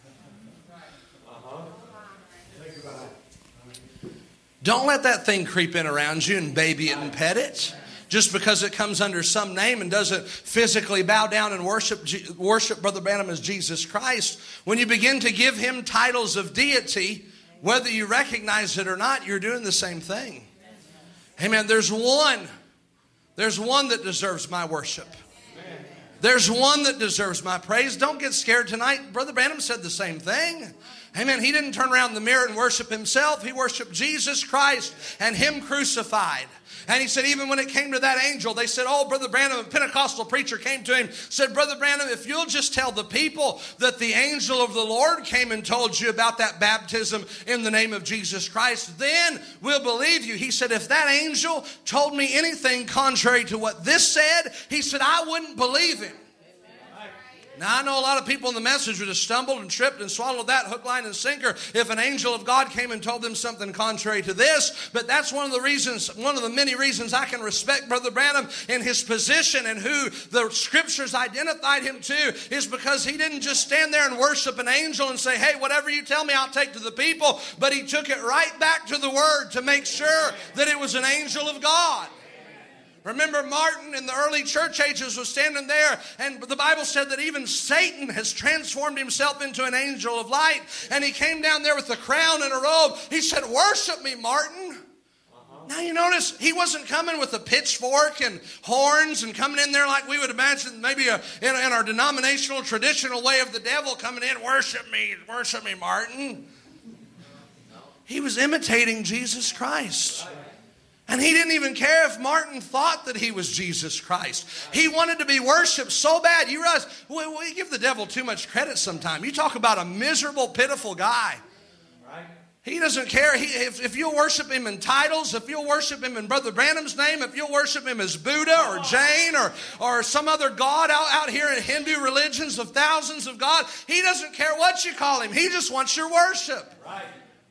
Don't let that thing creep in around you and baby it and pet it. Just because it comes under some name and doesn't physically bow down and worship Brother Branham as Jesus Christ. When you begin to give him titles of deity, whether you recognize it or not, you're doing the same thing. Amen. There's one that deserves my worship. There's one that deserves my praise. Don't get scared tonight. Brother Branham said the same thing. Amen. He didn't turn around the mirror and worship himself. He worshiped Jesus Christ and him crucified. And he said, even when it came to that angel, they said, oh, Brother Branham, a Pentecostal preacher came to him, said, Brother Branham, if you'll just tell the people that the angel of the Lord came and told you about that baptism in the name of Jesus Christ, then we'll believe you. He said, if that angel told me anything contrary to what this said, he said, I wouldn't believe him. Now, I know a lot of people in the message would have stumbled and tripped and swallowed that hook, line, and sinker if an angel of God came and told them something contrary to this. But that's one of the many reasons I can respect Brother Branham in his position and who the Scriptures identified him to, is because he didn't just stand there and worship an angel and say, hey, whatever you tell me, I'll take to the people. But he took it right back to the Word to make sure that it was an angel of God. Remember, Martin in the early church ages was standing there, and the Bible said that even Satan has transformed himself into an angel of light, and he came down there with a crown and a robe. He said, worship me, Martin. Now you notice he wasn't coming with a pitchfork and horns and coming in there like we would imagine maybe in our denominational, traditional way of the devil coming in, worship me, Martin. He was imitating Jesus Christ. And he didn't even care if Martin thought that he was Jesus Christ. He wanted to be worshiped so bad. You realize, we give the devil too much credit sometimes. You talk about a miserable, pitiful guy. He doesn't care. If you'll worship him in titles, if you'll worship him in Brother Branham's name, if you'll worship him as Buddha or Jain or some other god out here in Hindu religions of thousands of gods, he doesn't care what you call him. He just wants your worship. Right.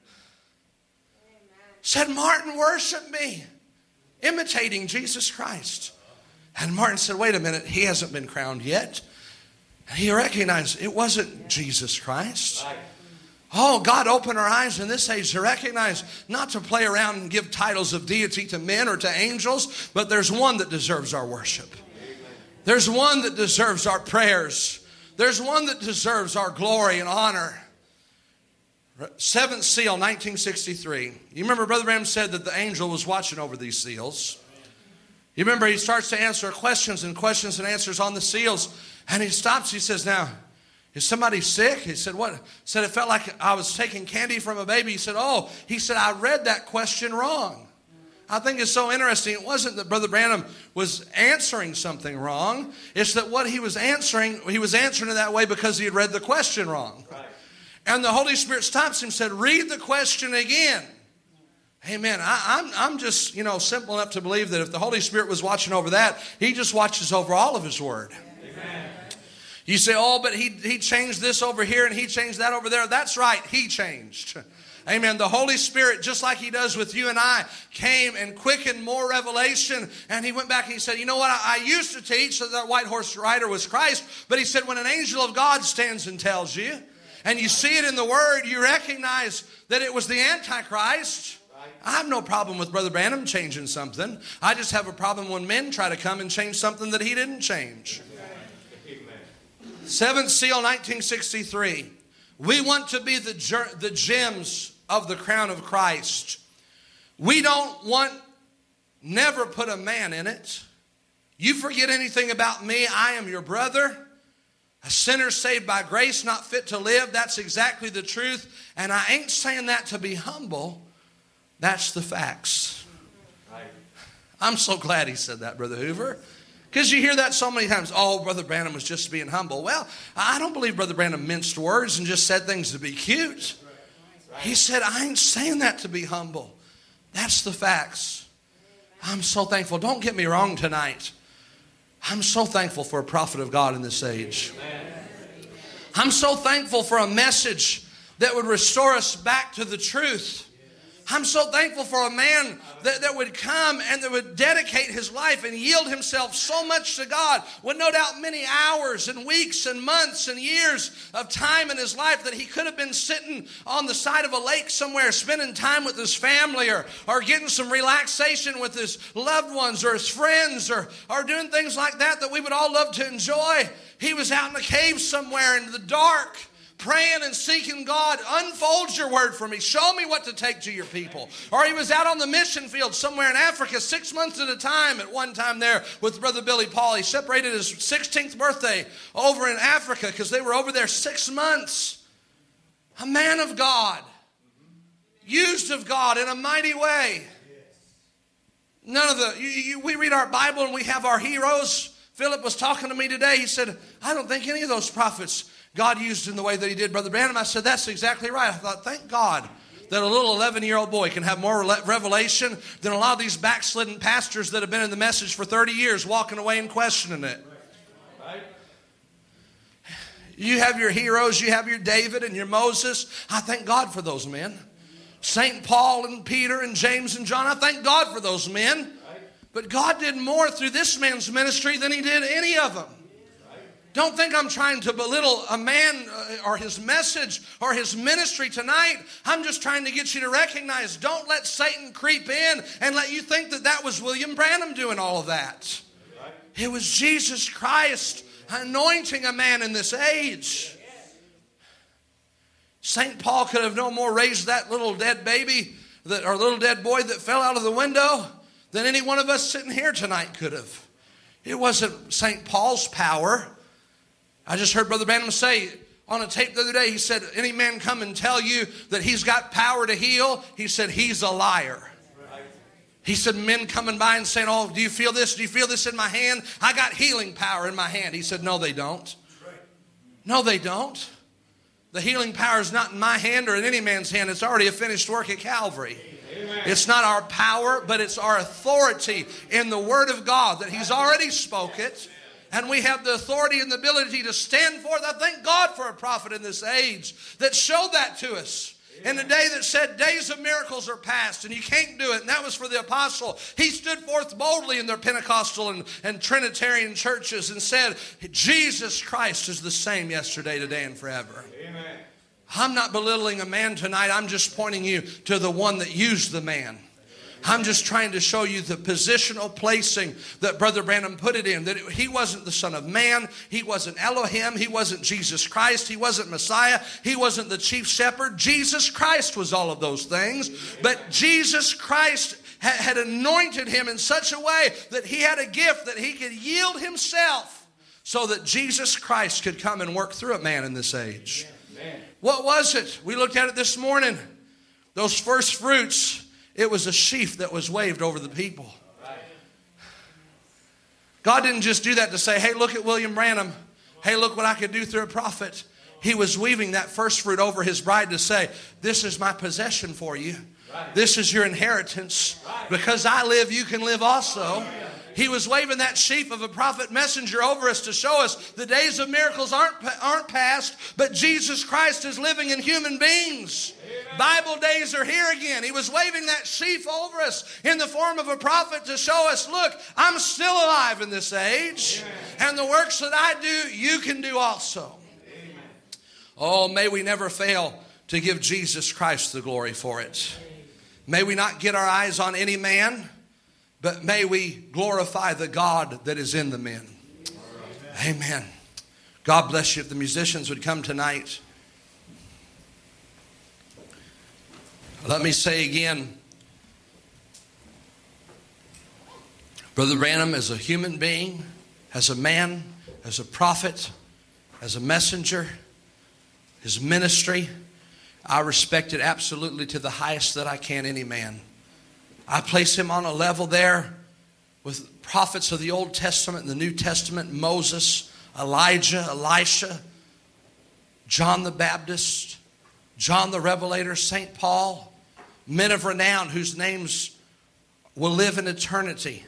Said, Martin, worship me, imitating Jesus Christ. And Martin said, wait a minute, he hasn't been crowned yet. And he recognized it wasn't Jesus Christ. Right. Oh, God opened our eyes in this age to recognize, not to play around and give titles of deity to men or to angels, but there's one that deserves our worship. There's one that deserves our prayers. There's one that deserves our glory and honor. Seventh seal, 1963. You remember Brother Branham said that the angel was watching over these seals. You remember he starts to answer questions and answers on the seals. And he stops. He says, now, is somebody sick? He said, what? He said, it felt like I was taking candy from a baby. He said, I read that question wrong. I think it's so interesting. It wasn't that Brother Branham was answering something wrong. It's that what he was answering it that way because he had read the question wrong. Right. And the Holy Spirit stops him and said, read the question again. Amen. I'm just, simple enough to believe that if the Holy Spirit was watching over that, he just watches over all of his word. Amen. You say, but he changed this over here and he changed that over there. That's right. He changed. Amen. The Holy Spirit, just like he does with you and I, came and quickened more revelation. And he went back and he said, you know what? I used to teach that white horse rider was Christ. But he said, when an angel of God stands and tells you, and you see it in the Word, you recognize that it was the Antichrist. I have no problem with Brother Branham changing something. I just have a problem when men try to come and change something that he didn't change. Seventh seal, 1963. We want to be the gems of the crown of Christ. We don't want, never put a man in it. You forget anything about me, I am your brother. A sinner saved by grace, not fit to live. That's exactly the truth. And I ain't saying that to be humble. That's the facts. I'm so glad he said that, Brother Hoover. Because you hear that so many times. Oh, Brother Branham was just being humble. Well, I don't believe Brother Branham minced words and just said things to be cute. He said, I ain't saying that to be humble. That's the facts. I'm so thankful. Don't get me wrong tonight. I'm so thankful for a prophet of God in this age. I'm so thankful for a message that would restore us back to the truth. I'm so thankful for a man that would come and that would dedicate his life and yield himself so much to God, with no doubt many hours and weeks and months and years of time in his life that he could have been sitting on the side of a lake somewhere, spending time with his family or getting some relaxation with his loved ones or his friends or doing things like that we would all love to enjoy. He was out in a cave somewhere in the dark, praying and seeking God. Unfold your word for me. Show me what to take to your people. Or he was out on the mission field somewhere in Africa 6 months at a time at one time there with Brother Billy Paul. He separated his 16th birthday over in Africa because they were over there 6 months. A man of God. Used of God in a mighty way. None of we read our Bible and we have our heroes. Philip was talking to me today. He said, I don't think any of those prophets God used in the way that he did Brother Branham. I said, that's exactly right. I thought, thank God that a little 11-year-old boy can have more revelation than a lot of these backslidden pastors that have been in the message for 30 years walking away and questioning it. Right. You have your heroes. You have your David and your Moses. I thank God for those men. St. Paul and Peter and James and John. I thank God for those men. But God did more through this man's ministry than he did any of them. Don't think I'm trying to belittle a man or his message or his ministry tonight. I'm just trying to get you to recognize, don't let Satan creep in and let you think that was William Branham doing all of that. It was Jesus Christ anointing a man in this age. St. Paul could have no more raised that little dead baby or little dead boy that fell out of the window than any one of us sitting here tonight could have. It wasn't St. Paul's power. I just heard Brother Branham say on a tape the other day, he said, any man come and tell you that he's got power to heal, he said, he's a liar. Right. He said, men coming by and saying, oh, do you feel this? Do you feel this in my hand? I got healing power in my hand. He said, no, they don't. Right. No, they don't. The healing power is not in my hand or in any man's hand. It's already a finished work at Calvary. Amen. It's not our power, but it's our authority in the Word of God that He's already spoke it. And we have the authority and the ability to stand forth. I thank God for a prophet in this age that showed that to us. In the day that said days of miracles are past and you can't do it. And that was for the apostle. He stood forth boldly in their Pentecostal and Trinitarian churches and said, Jesus Christ is the same yesterday, today, and forever. Amen. I'm not belittling a man tonight. I'm just pointing you to the one that used the man. I'm just trying to show you the positional placing that Brother Branham put it in. That he wasn't the Son of Man. He wasn't Elohim. He wasn't Jesus Christ. He wasn't Messiah. He wasn't the chief shepherd. Jesus Christ was all of those things. But Jesus Christ had anointed him in such a way that he had a gift that he could yield himself so that Jesus Christ could come and work through a man in this age. Amen. What was it? We looked at it this morning. Those first fruits. It was a sheaf that was waved over the people. God didn't just do that to say, hey, look at William Branham. Hey, look what I could do through a prophet. He was weaving that first fruit over his bride to say, this is my possession for you. This is your inheritance. Because I live, you can live also. He was waving that sheaf of a prophet messenger over us to show us the days of miracles aren't past, but Jesus Christ is living in human beings. Amen. Bible days are here again. He was waving that sheaf over us in the form of a prophet to show us, look, I'm still alive in this age. Amen. And the works that I do, you can do also. Amen. Oh, may we never fail to give Jesus Christ the glory for it. May we not get our eyes on any man, but may we glorify the God that is in the men. Amen. God bless you. If the musicians would come tonight. Let me say again, Brother Branham, as a human being, as a man, as a prophet, as a messenger, his ministry, I respect it absolutely to the highest that I can any man. I place him on a level there with prophets of the Old Testament and the New Testament, Moses, Elijah, Elisha, John the Baptist, John the Revelator, St. Paul, men of renown whose names will live in eternity.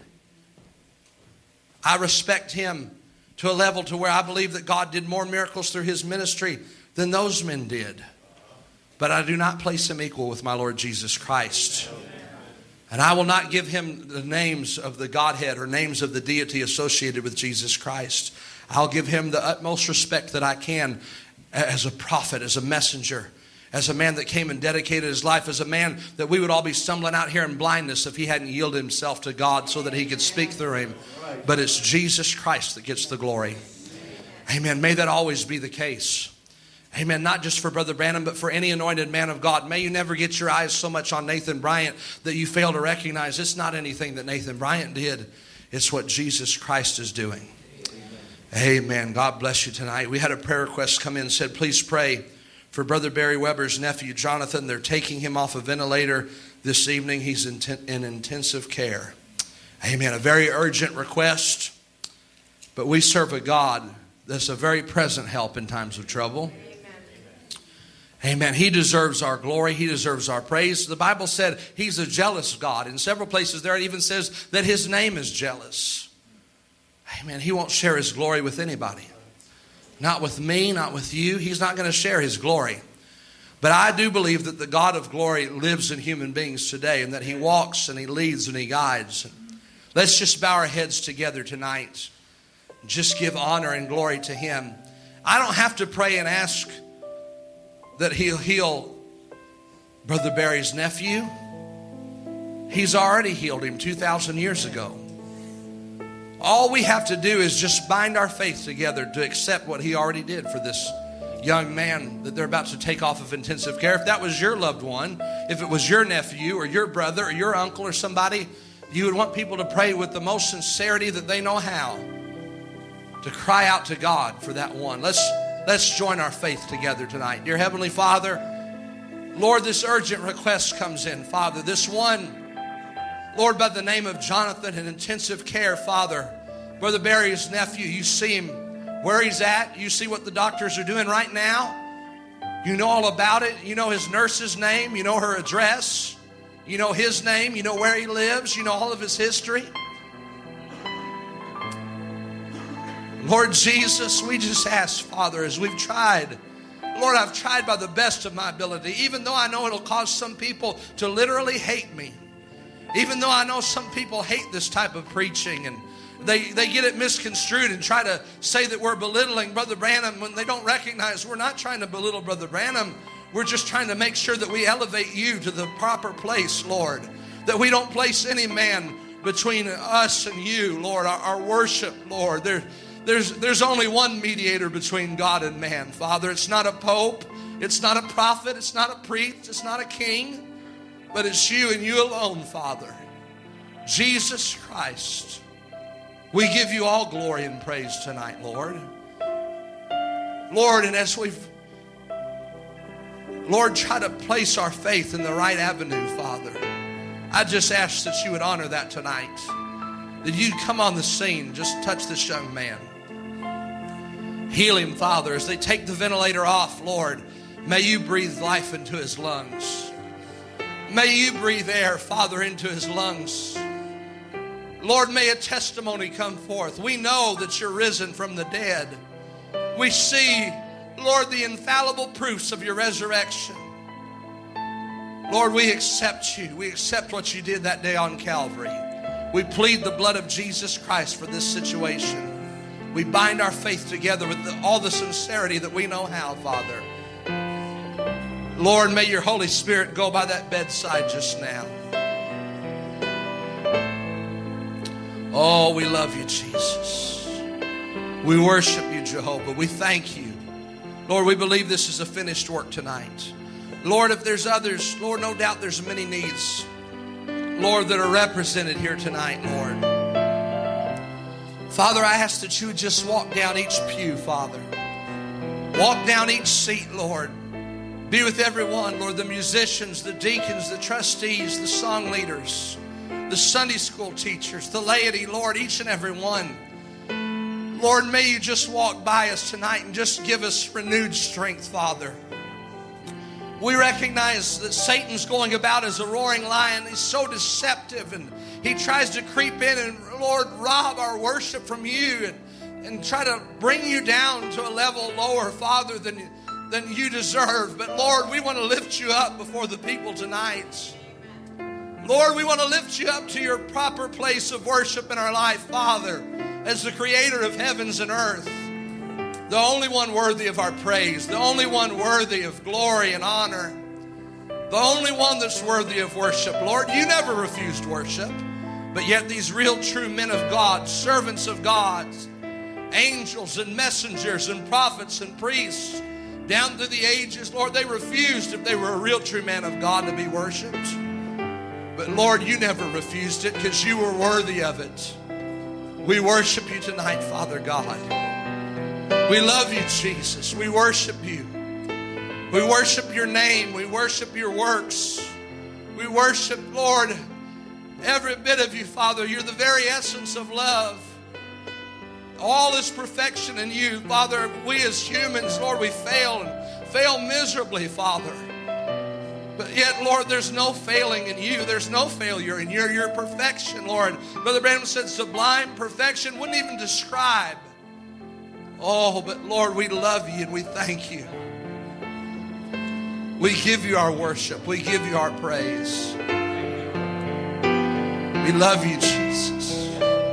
I respect him to a level to where I believe that God did more miracles through his ministry than those men did. But I do not place him equal with my Lord Jesus Christ. And I will not give him the names of the Godhead or names of the deity associated with Jesus Christ. I'll give him the utmost respect that I can as a prophet, as a messenger, as a man that came and dedicated his life, as a man that we would all be stumbling out here in blindness if he hadn't yielded himself to God so that he could speak through him. But it's Jesus Christ that gets the glory. Amen. May that always be the case. Amen. Not just for Brother Branham, but for any anointed man of God. May you never get your eyes so much on Nathan Bryant that you fail to recognize it's not anything that Nathan Bryant did. It's what Jesus Christ is doing. Amen. God bless you tonight. We had a prayer request come in and said, please pray for Brother Barry Weber's nephew, Jonathan. They're taking him off a ventilator this evening. He's in intensive care. Amen. A very urgent request. But we serve a God that's a very present help in times of trouble. Amen. He deserves our glory. He deserves our praise. The Bible said he's a jealous God. In several places there it even says that his name is jealous. Amen. He won't share his glory with anybody. Not with me, not with you. He's not going to share his glory. But I do believe that the God of glory lives in human beings today and that he walks and he leads and he guides. Let's just bow our heads together tonight. Just give honor and glory to him. I don't have to pray and ask that he'll heal Brother Barry's nephew. He's already healed him 2,000 years ago. All we have to do is just bind our faith together to accept what he already did for this young man that they're about to take off of intensive care. If that was your loved one, if it was your nephew or your brother or your uncle or somebody, you would want people to pray with the most sincerity that they know how to cry out to God for that one. Let's join our faith together tonight. Dear Heavenly Father, Lord, this urgent request comes in, Father. This one, Lord, by the name of Jonathan in intensive care, Father, Brother Barry's nephew, you see him where he's at. You see what the doctors are doing right now. You know all about it. You know his nurse's name. You know her address. You know his name. You know where he lives. You know all of his history. Lord Jesus, we just ask, Father, as we've tried, Lord, I've tried by the best of my ability, even though I know it'll cause some people to literally hate me. Even though I know some people hate this type of preaching and they get it misconstrued and try to say that we're belittling Brother Branham when they don't recognize we're not trying to belittle Brother Branham. We're just trying to make sure that we elevate you to the proper place, Lord. That we don't place any man between us and you, Lord. Our worship, Lord. There's only one mediator between God and man, Father. It's not a pope. It's not a prophet. It's not a priest. It's not a king. But it's you and you alone, Father. Jesus Christ. We give you all glory and praise tonight, Lord. Lord, and as we've, Lord, try to place our faith in the right avenue, Father, I just ask that you would honor that tonight. That you'd come on the scene, just touch this young man. Heal him, Father, as they take the ventilator off, Lord. May you breathe life into his lungs. May you breathe air, Father, into his lungs. Lord, may a testimony come forth. We know that you're risen from the dead. We see, Lord, the infallible proofs of your resurrection. Lord, we accept you. We accept what you did that day on Calvary. We plead the blood of Jesus Christ for this situation. We bind our faith together with all the sincerity that we know how, Father. Lord, may your Holy Spirit go by that bedside just now. Oh, we love you, Jesus. We worship you, Jehovah. We thank you. Lord, we believe this is a finished work tonight. Lord, if there's others, Lord, no doubt there's many needs, Lord, that are represented here tonight, Lord. Father, I ask that you would just walk down each pew, Father. Walk down each seat, Lord. Be with everyone, Lord, the musicians, the deacons, the trustees, the song leaders, the Sunday school teachers, the laity, Lord, each and every one. Lord, may you just walk by us tonight and just give us renewed strength, Father. We recognize that Satan's going about as a roaring lion. He's so deceptive, and he tries to creep in and, Lord, rob our worship from you and try to bring you down to a level lower, Father, than you deserve. But, Lord, we want to lift you up before the people tonight. Lord, we want to lift you up to your proper place of worship in our life, Father, as the creator of heavens and earth. The only one worthy of our praise, the only one worthy of glory and honor, the only one that's worthy of worship. Lord, you never refused worship, but yet these real true men of God, servants of God, angels and messengers and prophets and priests, down through the ages, Lord, they refused, if they were a real true man of God, to be worshiped. But Lord, you never refused it because you were worthy of it. We worship you tonight, Father God. We love you, Jesus. We worship you. We worship your name. We worship your works. We worship, Lord, every bit of you, Father. You're the very essence of love. All is perfection in you, Father. We as humans, Lord, we fail and fail miserably, Father. But yet, Lord, there's no failing in you. There's no failure in you. You're perfection, Lord. Brother Branham said sublime perfection. Wouldn't even describe. Oh, but Lord, we love you and we thank you. We give you our worship. We give you our praise. We love you, Jesus.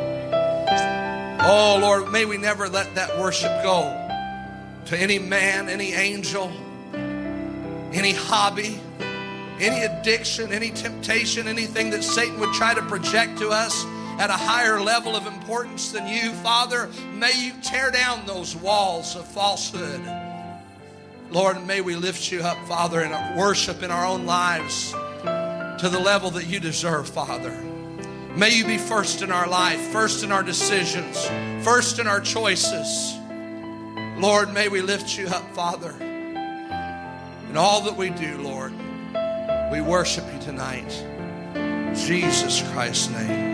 Oh, Lord, may we never let that worship go to any man, any angel, any hobby, any addiction, any temptation, anything that Satan would try to project to us at a higher level of importance than you. Father, may you tear down those walls of falsehood. Lord, may we lift you up, Father, in our worship in our own lives to the level that you deserve, Father. May you be first in our life, first in our decisions, first in our choices. Lord, may we lift you up, Father. In all that we do, Lord, we worship you tonight. In Jesus Christ's name.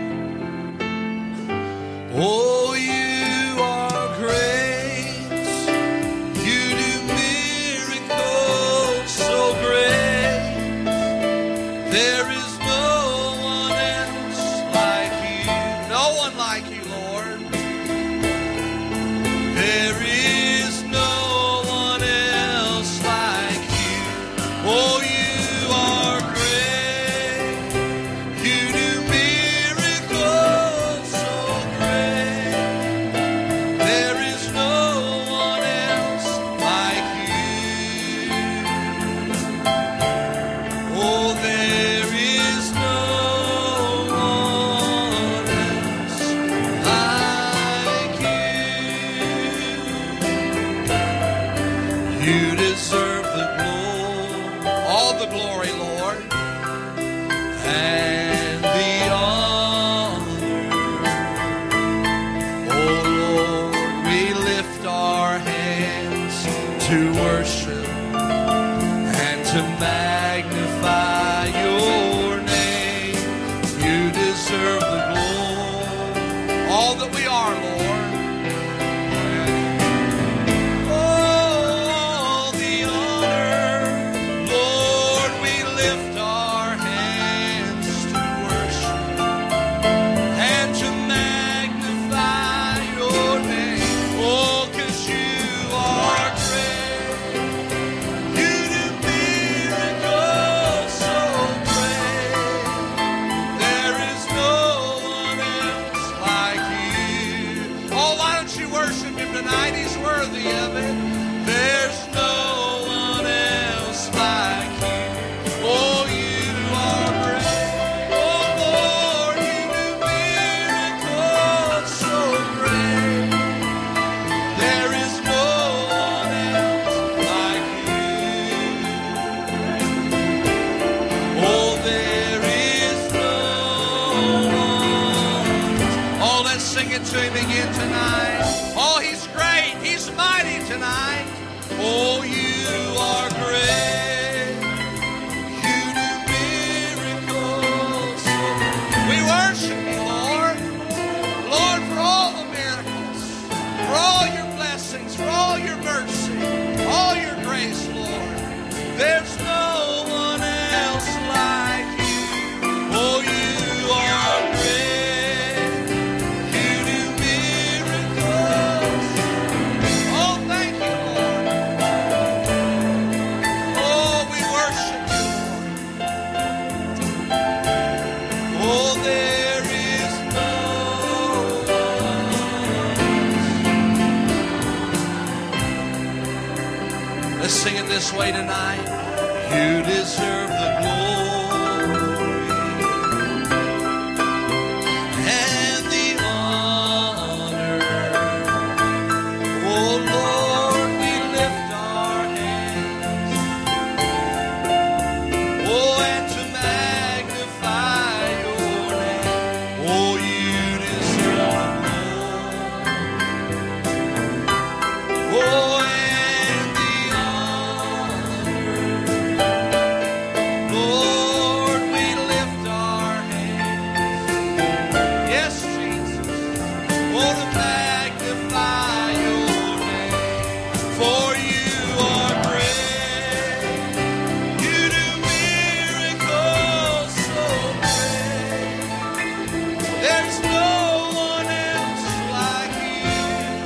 Oh, you are great. You do miracles so great. There is no one else like you. No one like you, Lord. There is no one else like you. Oh, you are great. You do miracles so great. There is no one else like you. Oh, there is no one else like you. You deserve the glory, all the glory, Lord, and the honor. Oh, Lord, we lift our hands to worship and to magnify your name. You deserve the glory, all that we are, Lord. Oh, the honor. Lord, we lift our hands to worship and to magnify your name. Oh, 'cause you are great. You do miracles Oh, you are great. You do miracles. We worship you, Lord. Lord, for all the miracles, for all your blessings, for all your mercy, all your grace, Lord. There's no one else like you. Oh, you are great. You do miracles. Oh, thank you, Lord. Oh, we worship you, Lord. Oh, there is no one. Let's sing it this way tonight. You deserve the glory and the honor. Oh Lord, we lift our hands, oh, and to magnify your name. Oh, you deserve the glory. Oh, and the honor. Lord, we lift our hands. Yes, Jesus. Oh, to magnify your name. For you are great. You do miracles so great. There's no one else like you.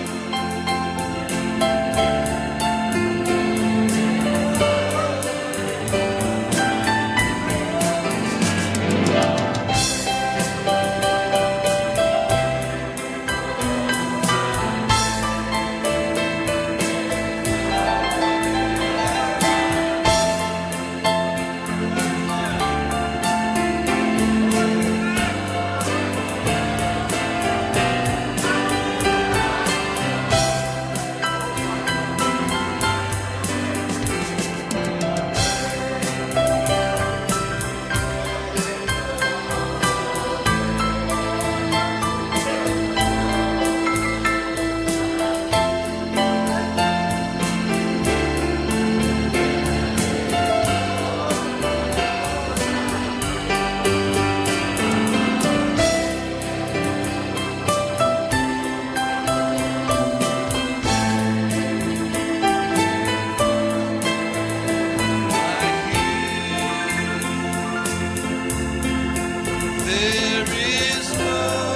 There is no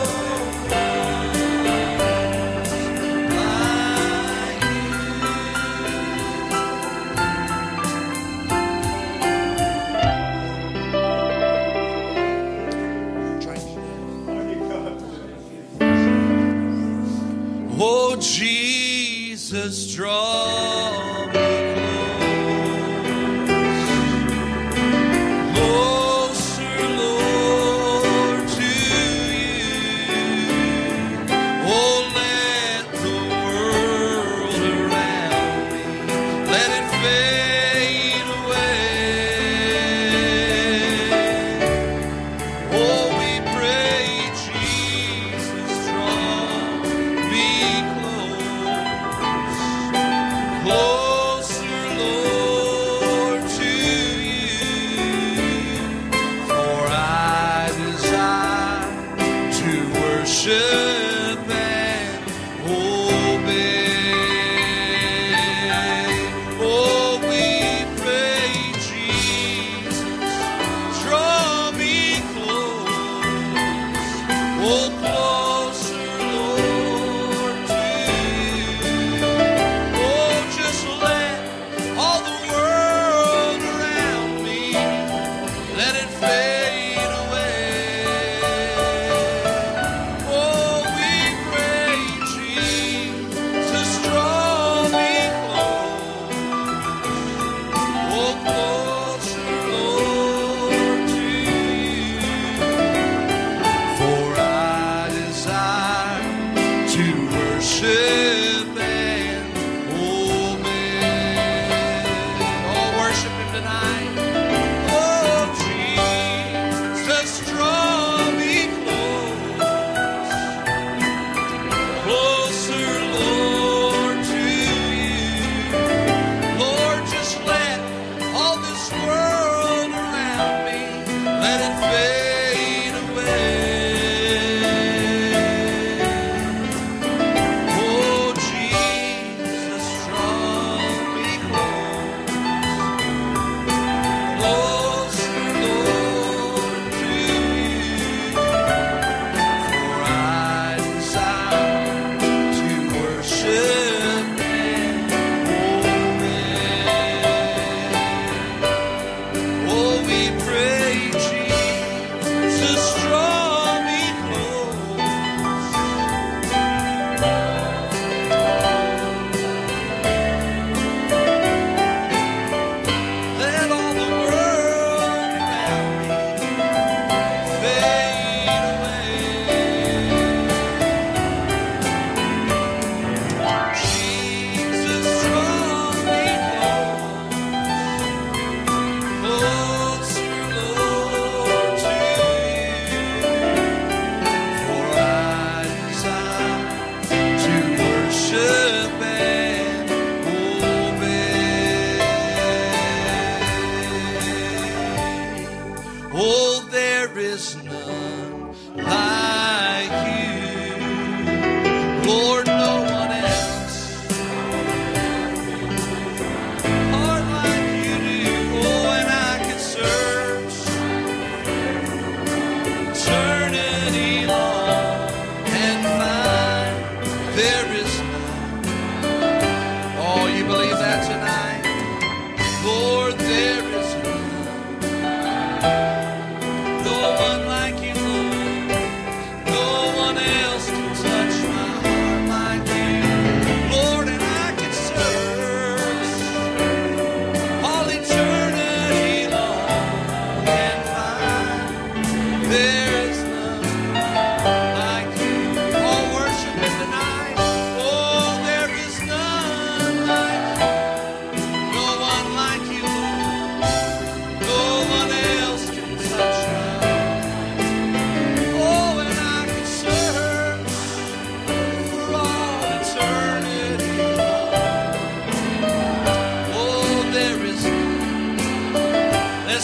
Oh, Jesus, draw me closer, Lord, to you. Oh, let the world around me, let it fade away. Oh, we pray, Jesus, draw me closer, Lord, to you. For I desire to worship and obey. Oh, we pray, Jesus, draw me close. Oh, closer, Lord, to you. Oh, just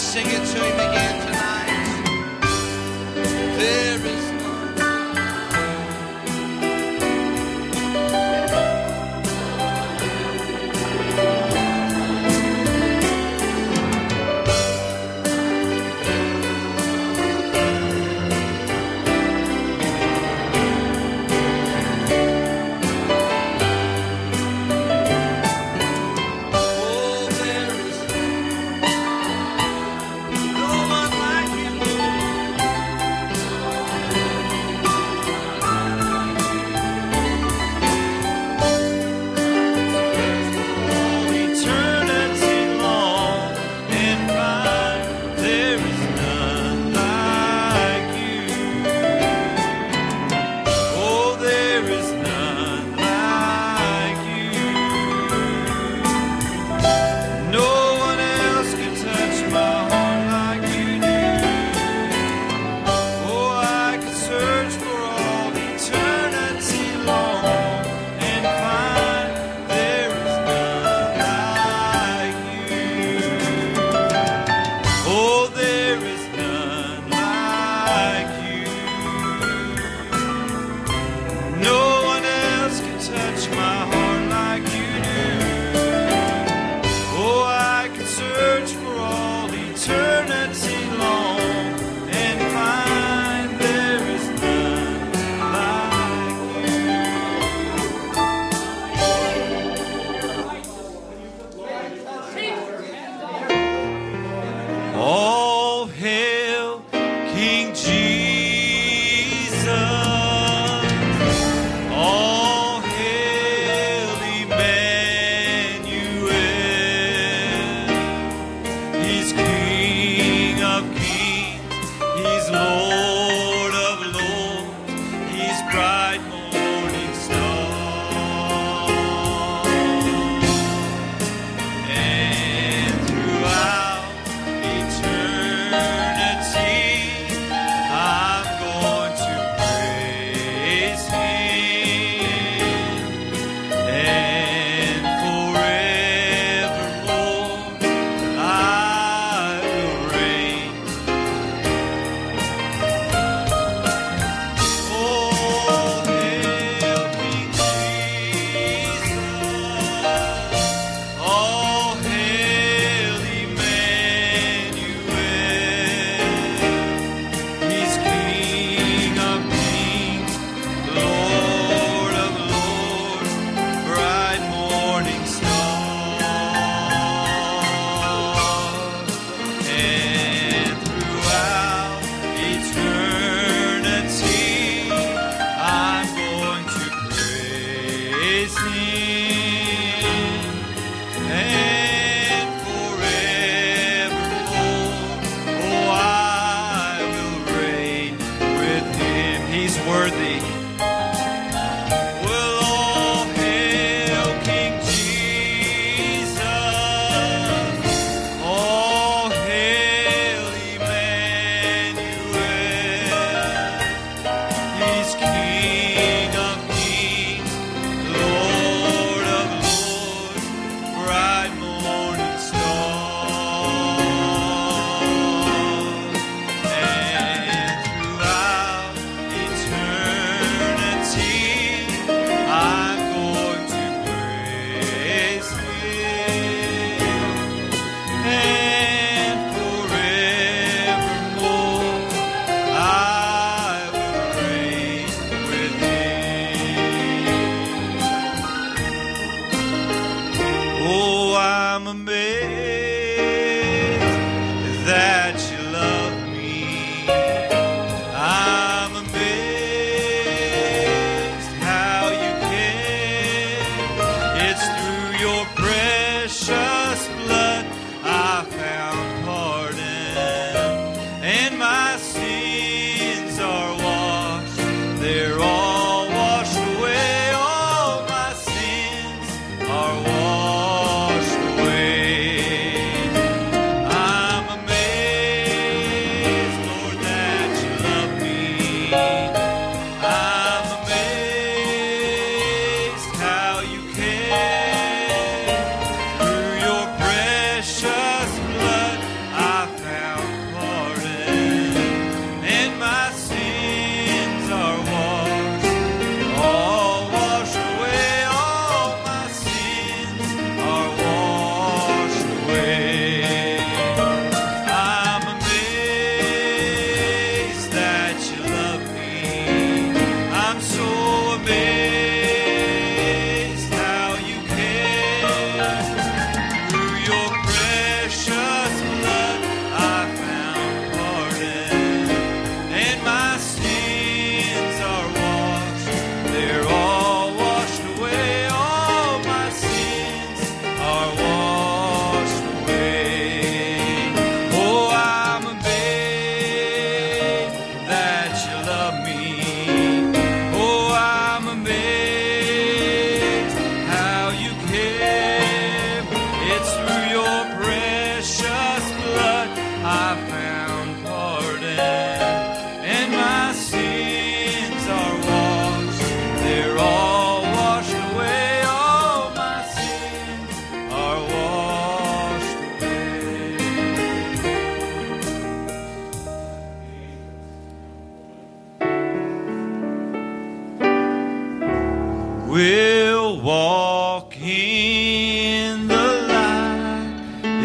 sing it to him again tonight. There is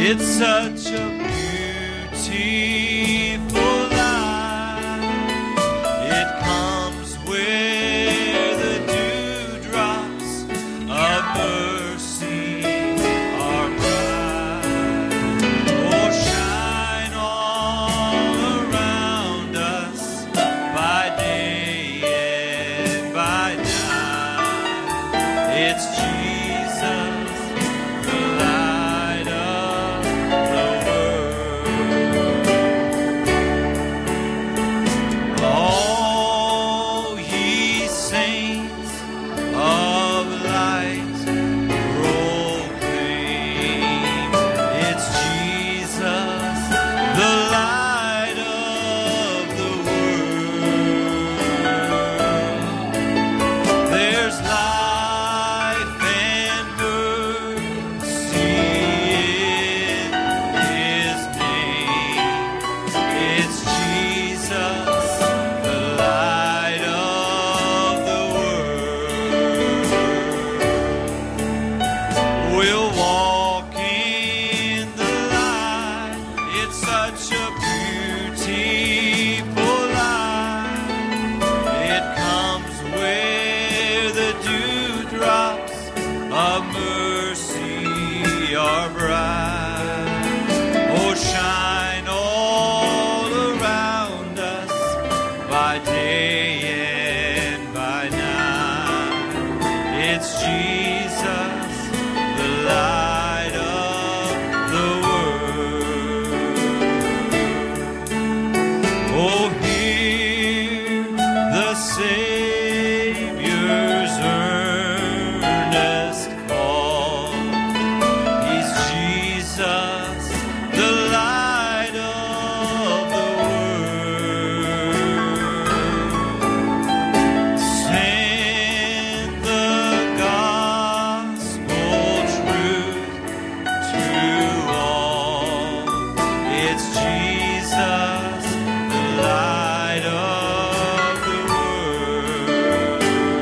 It's such a beautiful light. It comes where the dewdrops of mercy are bright. Oh, shine all around us by day and by night. It's Jesus, the light of the world. All ye saints of light proclaim, it's Jesus, the light of the world. There's life and mercy in His name. It's Jesus, the light of the world. We'll walk in the light. It's such a beautiful light. It comes where the dewdrops of mercy are bright. Oh, shine all around us by day and by night. It's Jesus, the light of the world. Oh, hear the Savior's earnest call. He's Jesus, the light of the world. Send the gospel truth to all. It's Jesus, the light of the world.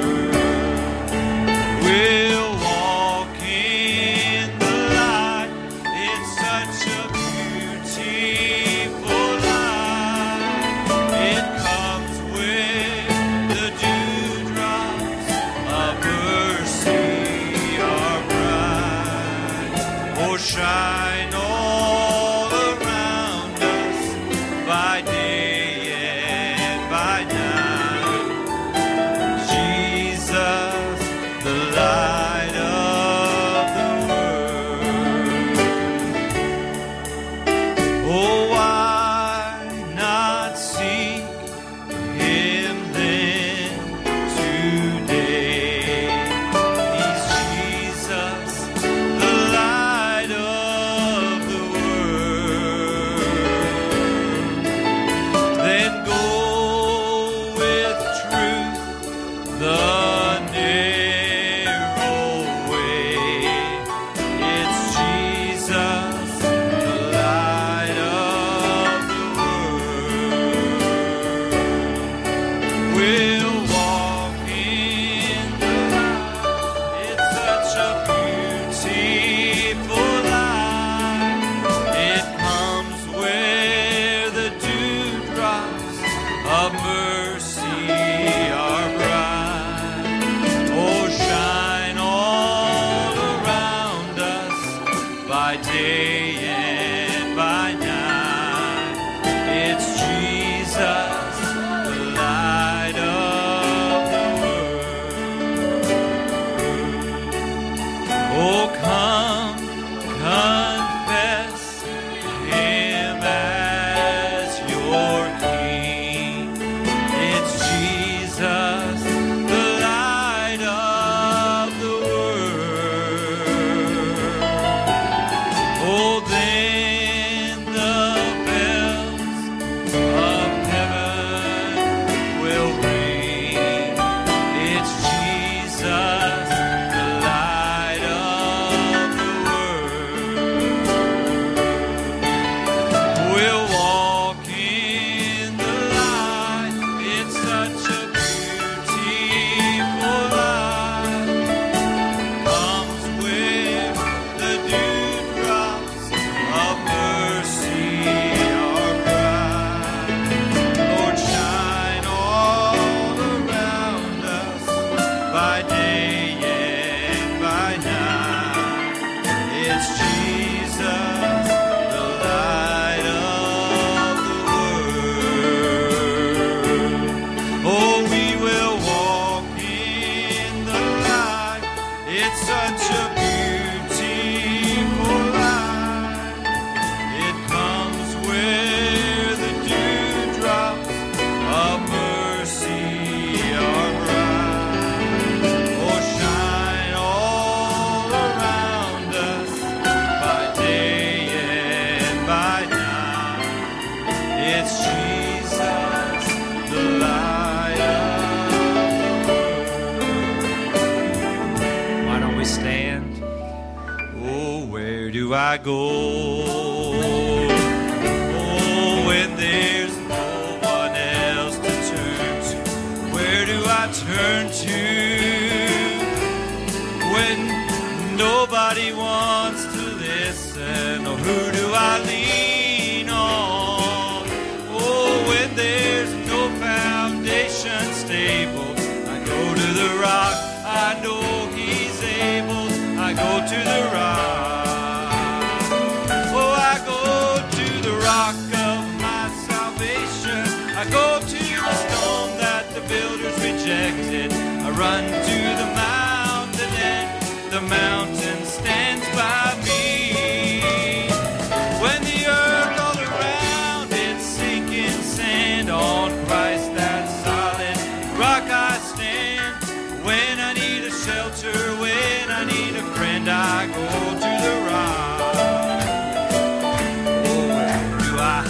We'll walk in the light. It's such a beautiful light. It comes with the dewdrops of mercy are bright. Oh, shine all around us by day and by night. Jesus, the light of the world. Oh, why not seek Him then today? He's Jesus, the light of the world. Then go with truth the narrow way. It's Jesus, the light of the world. We'll walk in the light. It's such a beautiful light. It comes where the dewdrops of mercy are bright. Oh, shine all around us by day and by night. It's Jesus, the light of the world. Oh, come, confess Him as your King. It's Jesus, the light of the world. Oh, then the bells of heaven will ring. It's Jesus, the light of the world. We'll walk in the light. It's such a beautiful light. Comes with the dewdrops of do I go? Oh, when there's no one else to turn to, where do I turn to? When nobody wants to listen, or who do I lean on? Oh, when there's no foundation stable, I go to the rock, I know He's able, I go to the rock. Oh, I go to the rock of my salvation, I go to the stone that the builders rejected, I run to the mountain and the mountain stands by me. When the earth all around is sinking sand, on Christ that solid rock I stand. When I need a shelter, when I need a friend, I go to the rock. Oh, where do I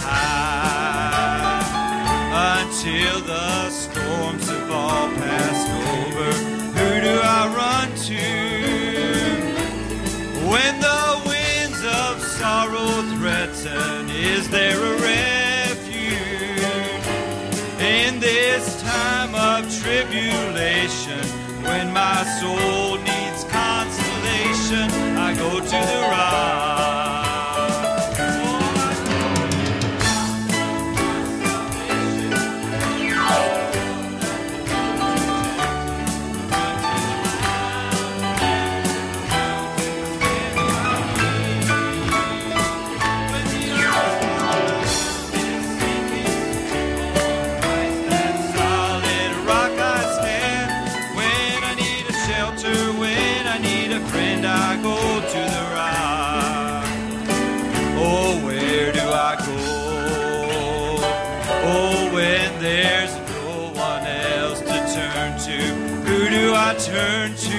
hide until the storms have all passed over? Who do I run to? When the winds of sorrow threaten, is there a refuge in this time of tribulation? When my soul needs consolation, I go to the rock. Turn to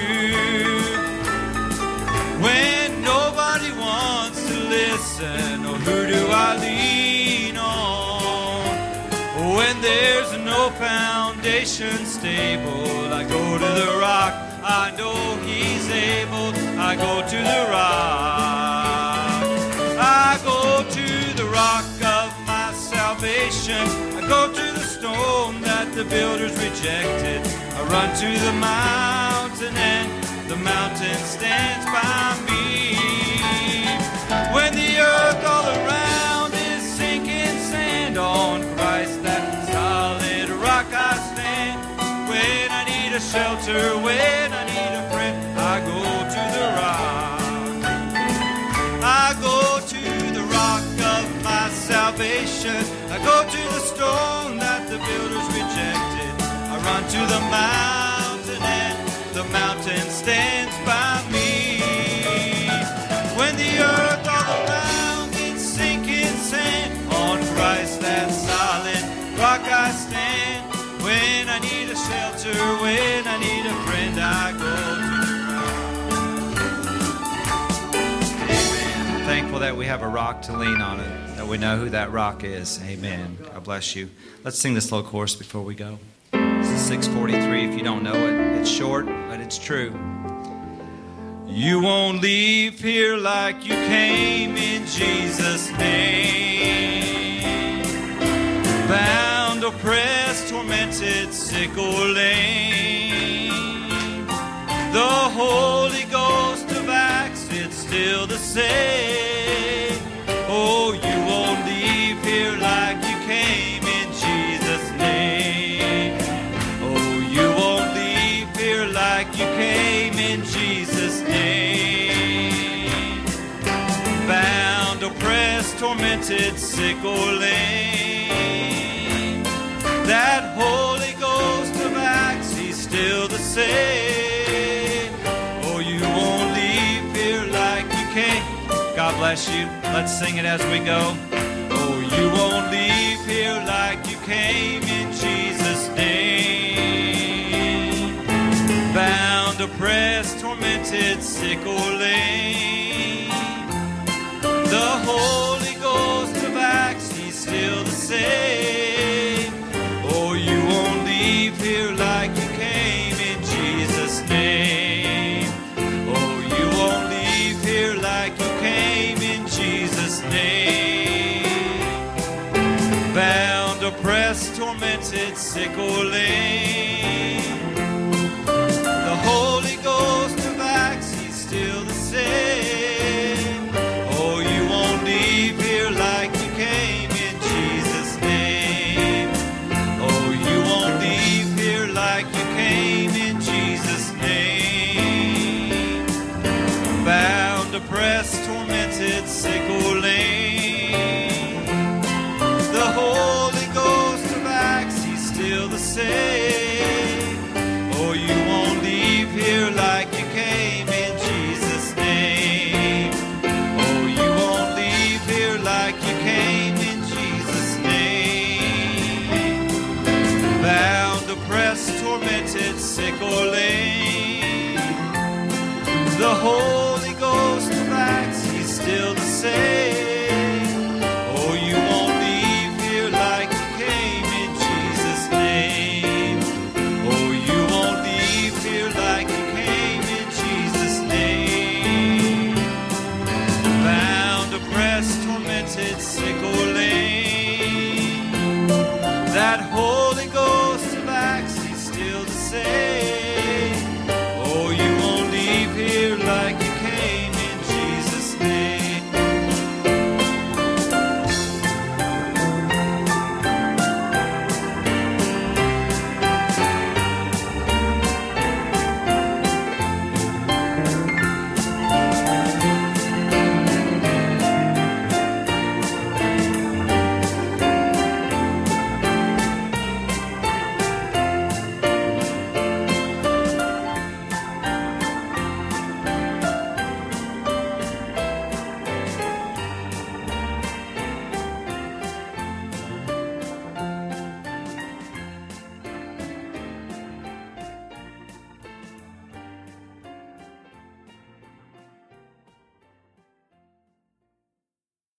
when nobody wants to listen, or who do I lean on? When there's no foundation stable, I go to the rock, I know He's able, I go to the rock. I go to the rock of my salvation, I go to the stone that the builders rejected, I run to the mountain and the mountain stands by me. When the earth all around is sinking sand, on Christ that solid rock I stand. When I need a shelter, when I need a friend, I go to the rock. I go to the rock of my salvation, I go to the stone that the builders rejected, I run to the mountain and the mountain stands by me. When the earth all around is sinking sand, on Christ that solid rock I stand. When I need a shelter, when I need a friend, I go to the rock. Amen. Thankful that we have a rock to lean on it, that we know who that rock is. Amen. God bless you. Let's sing this little chorus before we go. This is 643 if you don't know it. It's short, but it's true. You won't leave here like you came, in Jesus' name. Bound, oppressed, tormented, sick or lame. The Holy Ghost of Acts, it's still the same. Oh, you won't leave here like you came, in Jesus' name. Oh, you won't leave here like you came, in Jesus' name. Bound, oppressed, tormented, sick or lame. That Holy Ghost of Acts, He's still the same. Oh, you won't leave here like you came. God bless you. Let's sing it as we go. Oh, you won't leave here like you came, in Jesus' name. Bound, oppressed, tormented, sick or lame. The Holy Ghost of Acts, He's still the same. Oh, you won't leave here like you came, in Jesus' name. Oh, you won't leave here like you came, sick or lame. The Holy Ghost of Acts, He's still the same. Oh, you won't leave here like you came in Jesus' name. Oh, you won't leave here like you came in Jesus' name. Bound, oppressed, tormented, sick or lame. The Holy Ghost of Acts, He's still the same. Oh, you won't leave here like you came in Jesus' name. Oh, you won't leave here like you came in Jesus' name. Bound, oppressed, tormented, sick or lame. The Holy Ghost of Acts, He's still the same. Oh, you won't leave here like you came in Jesus' name. Oh, you won't leave here like you came in Jesus' name. Bound, oppressed, tormented, sick or lame. That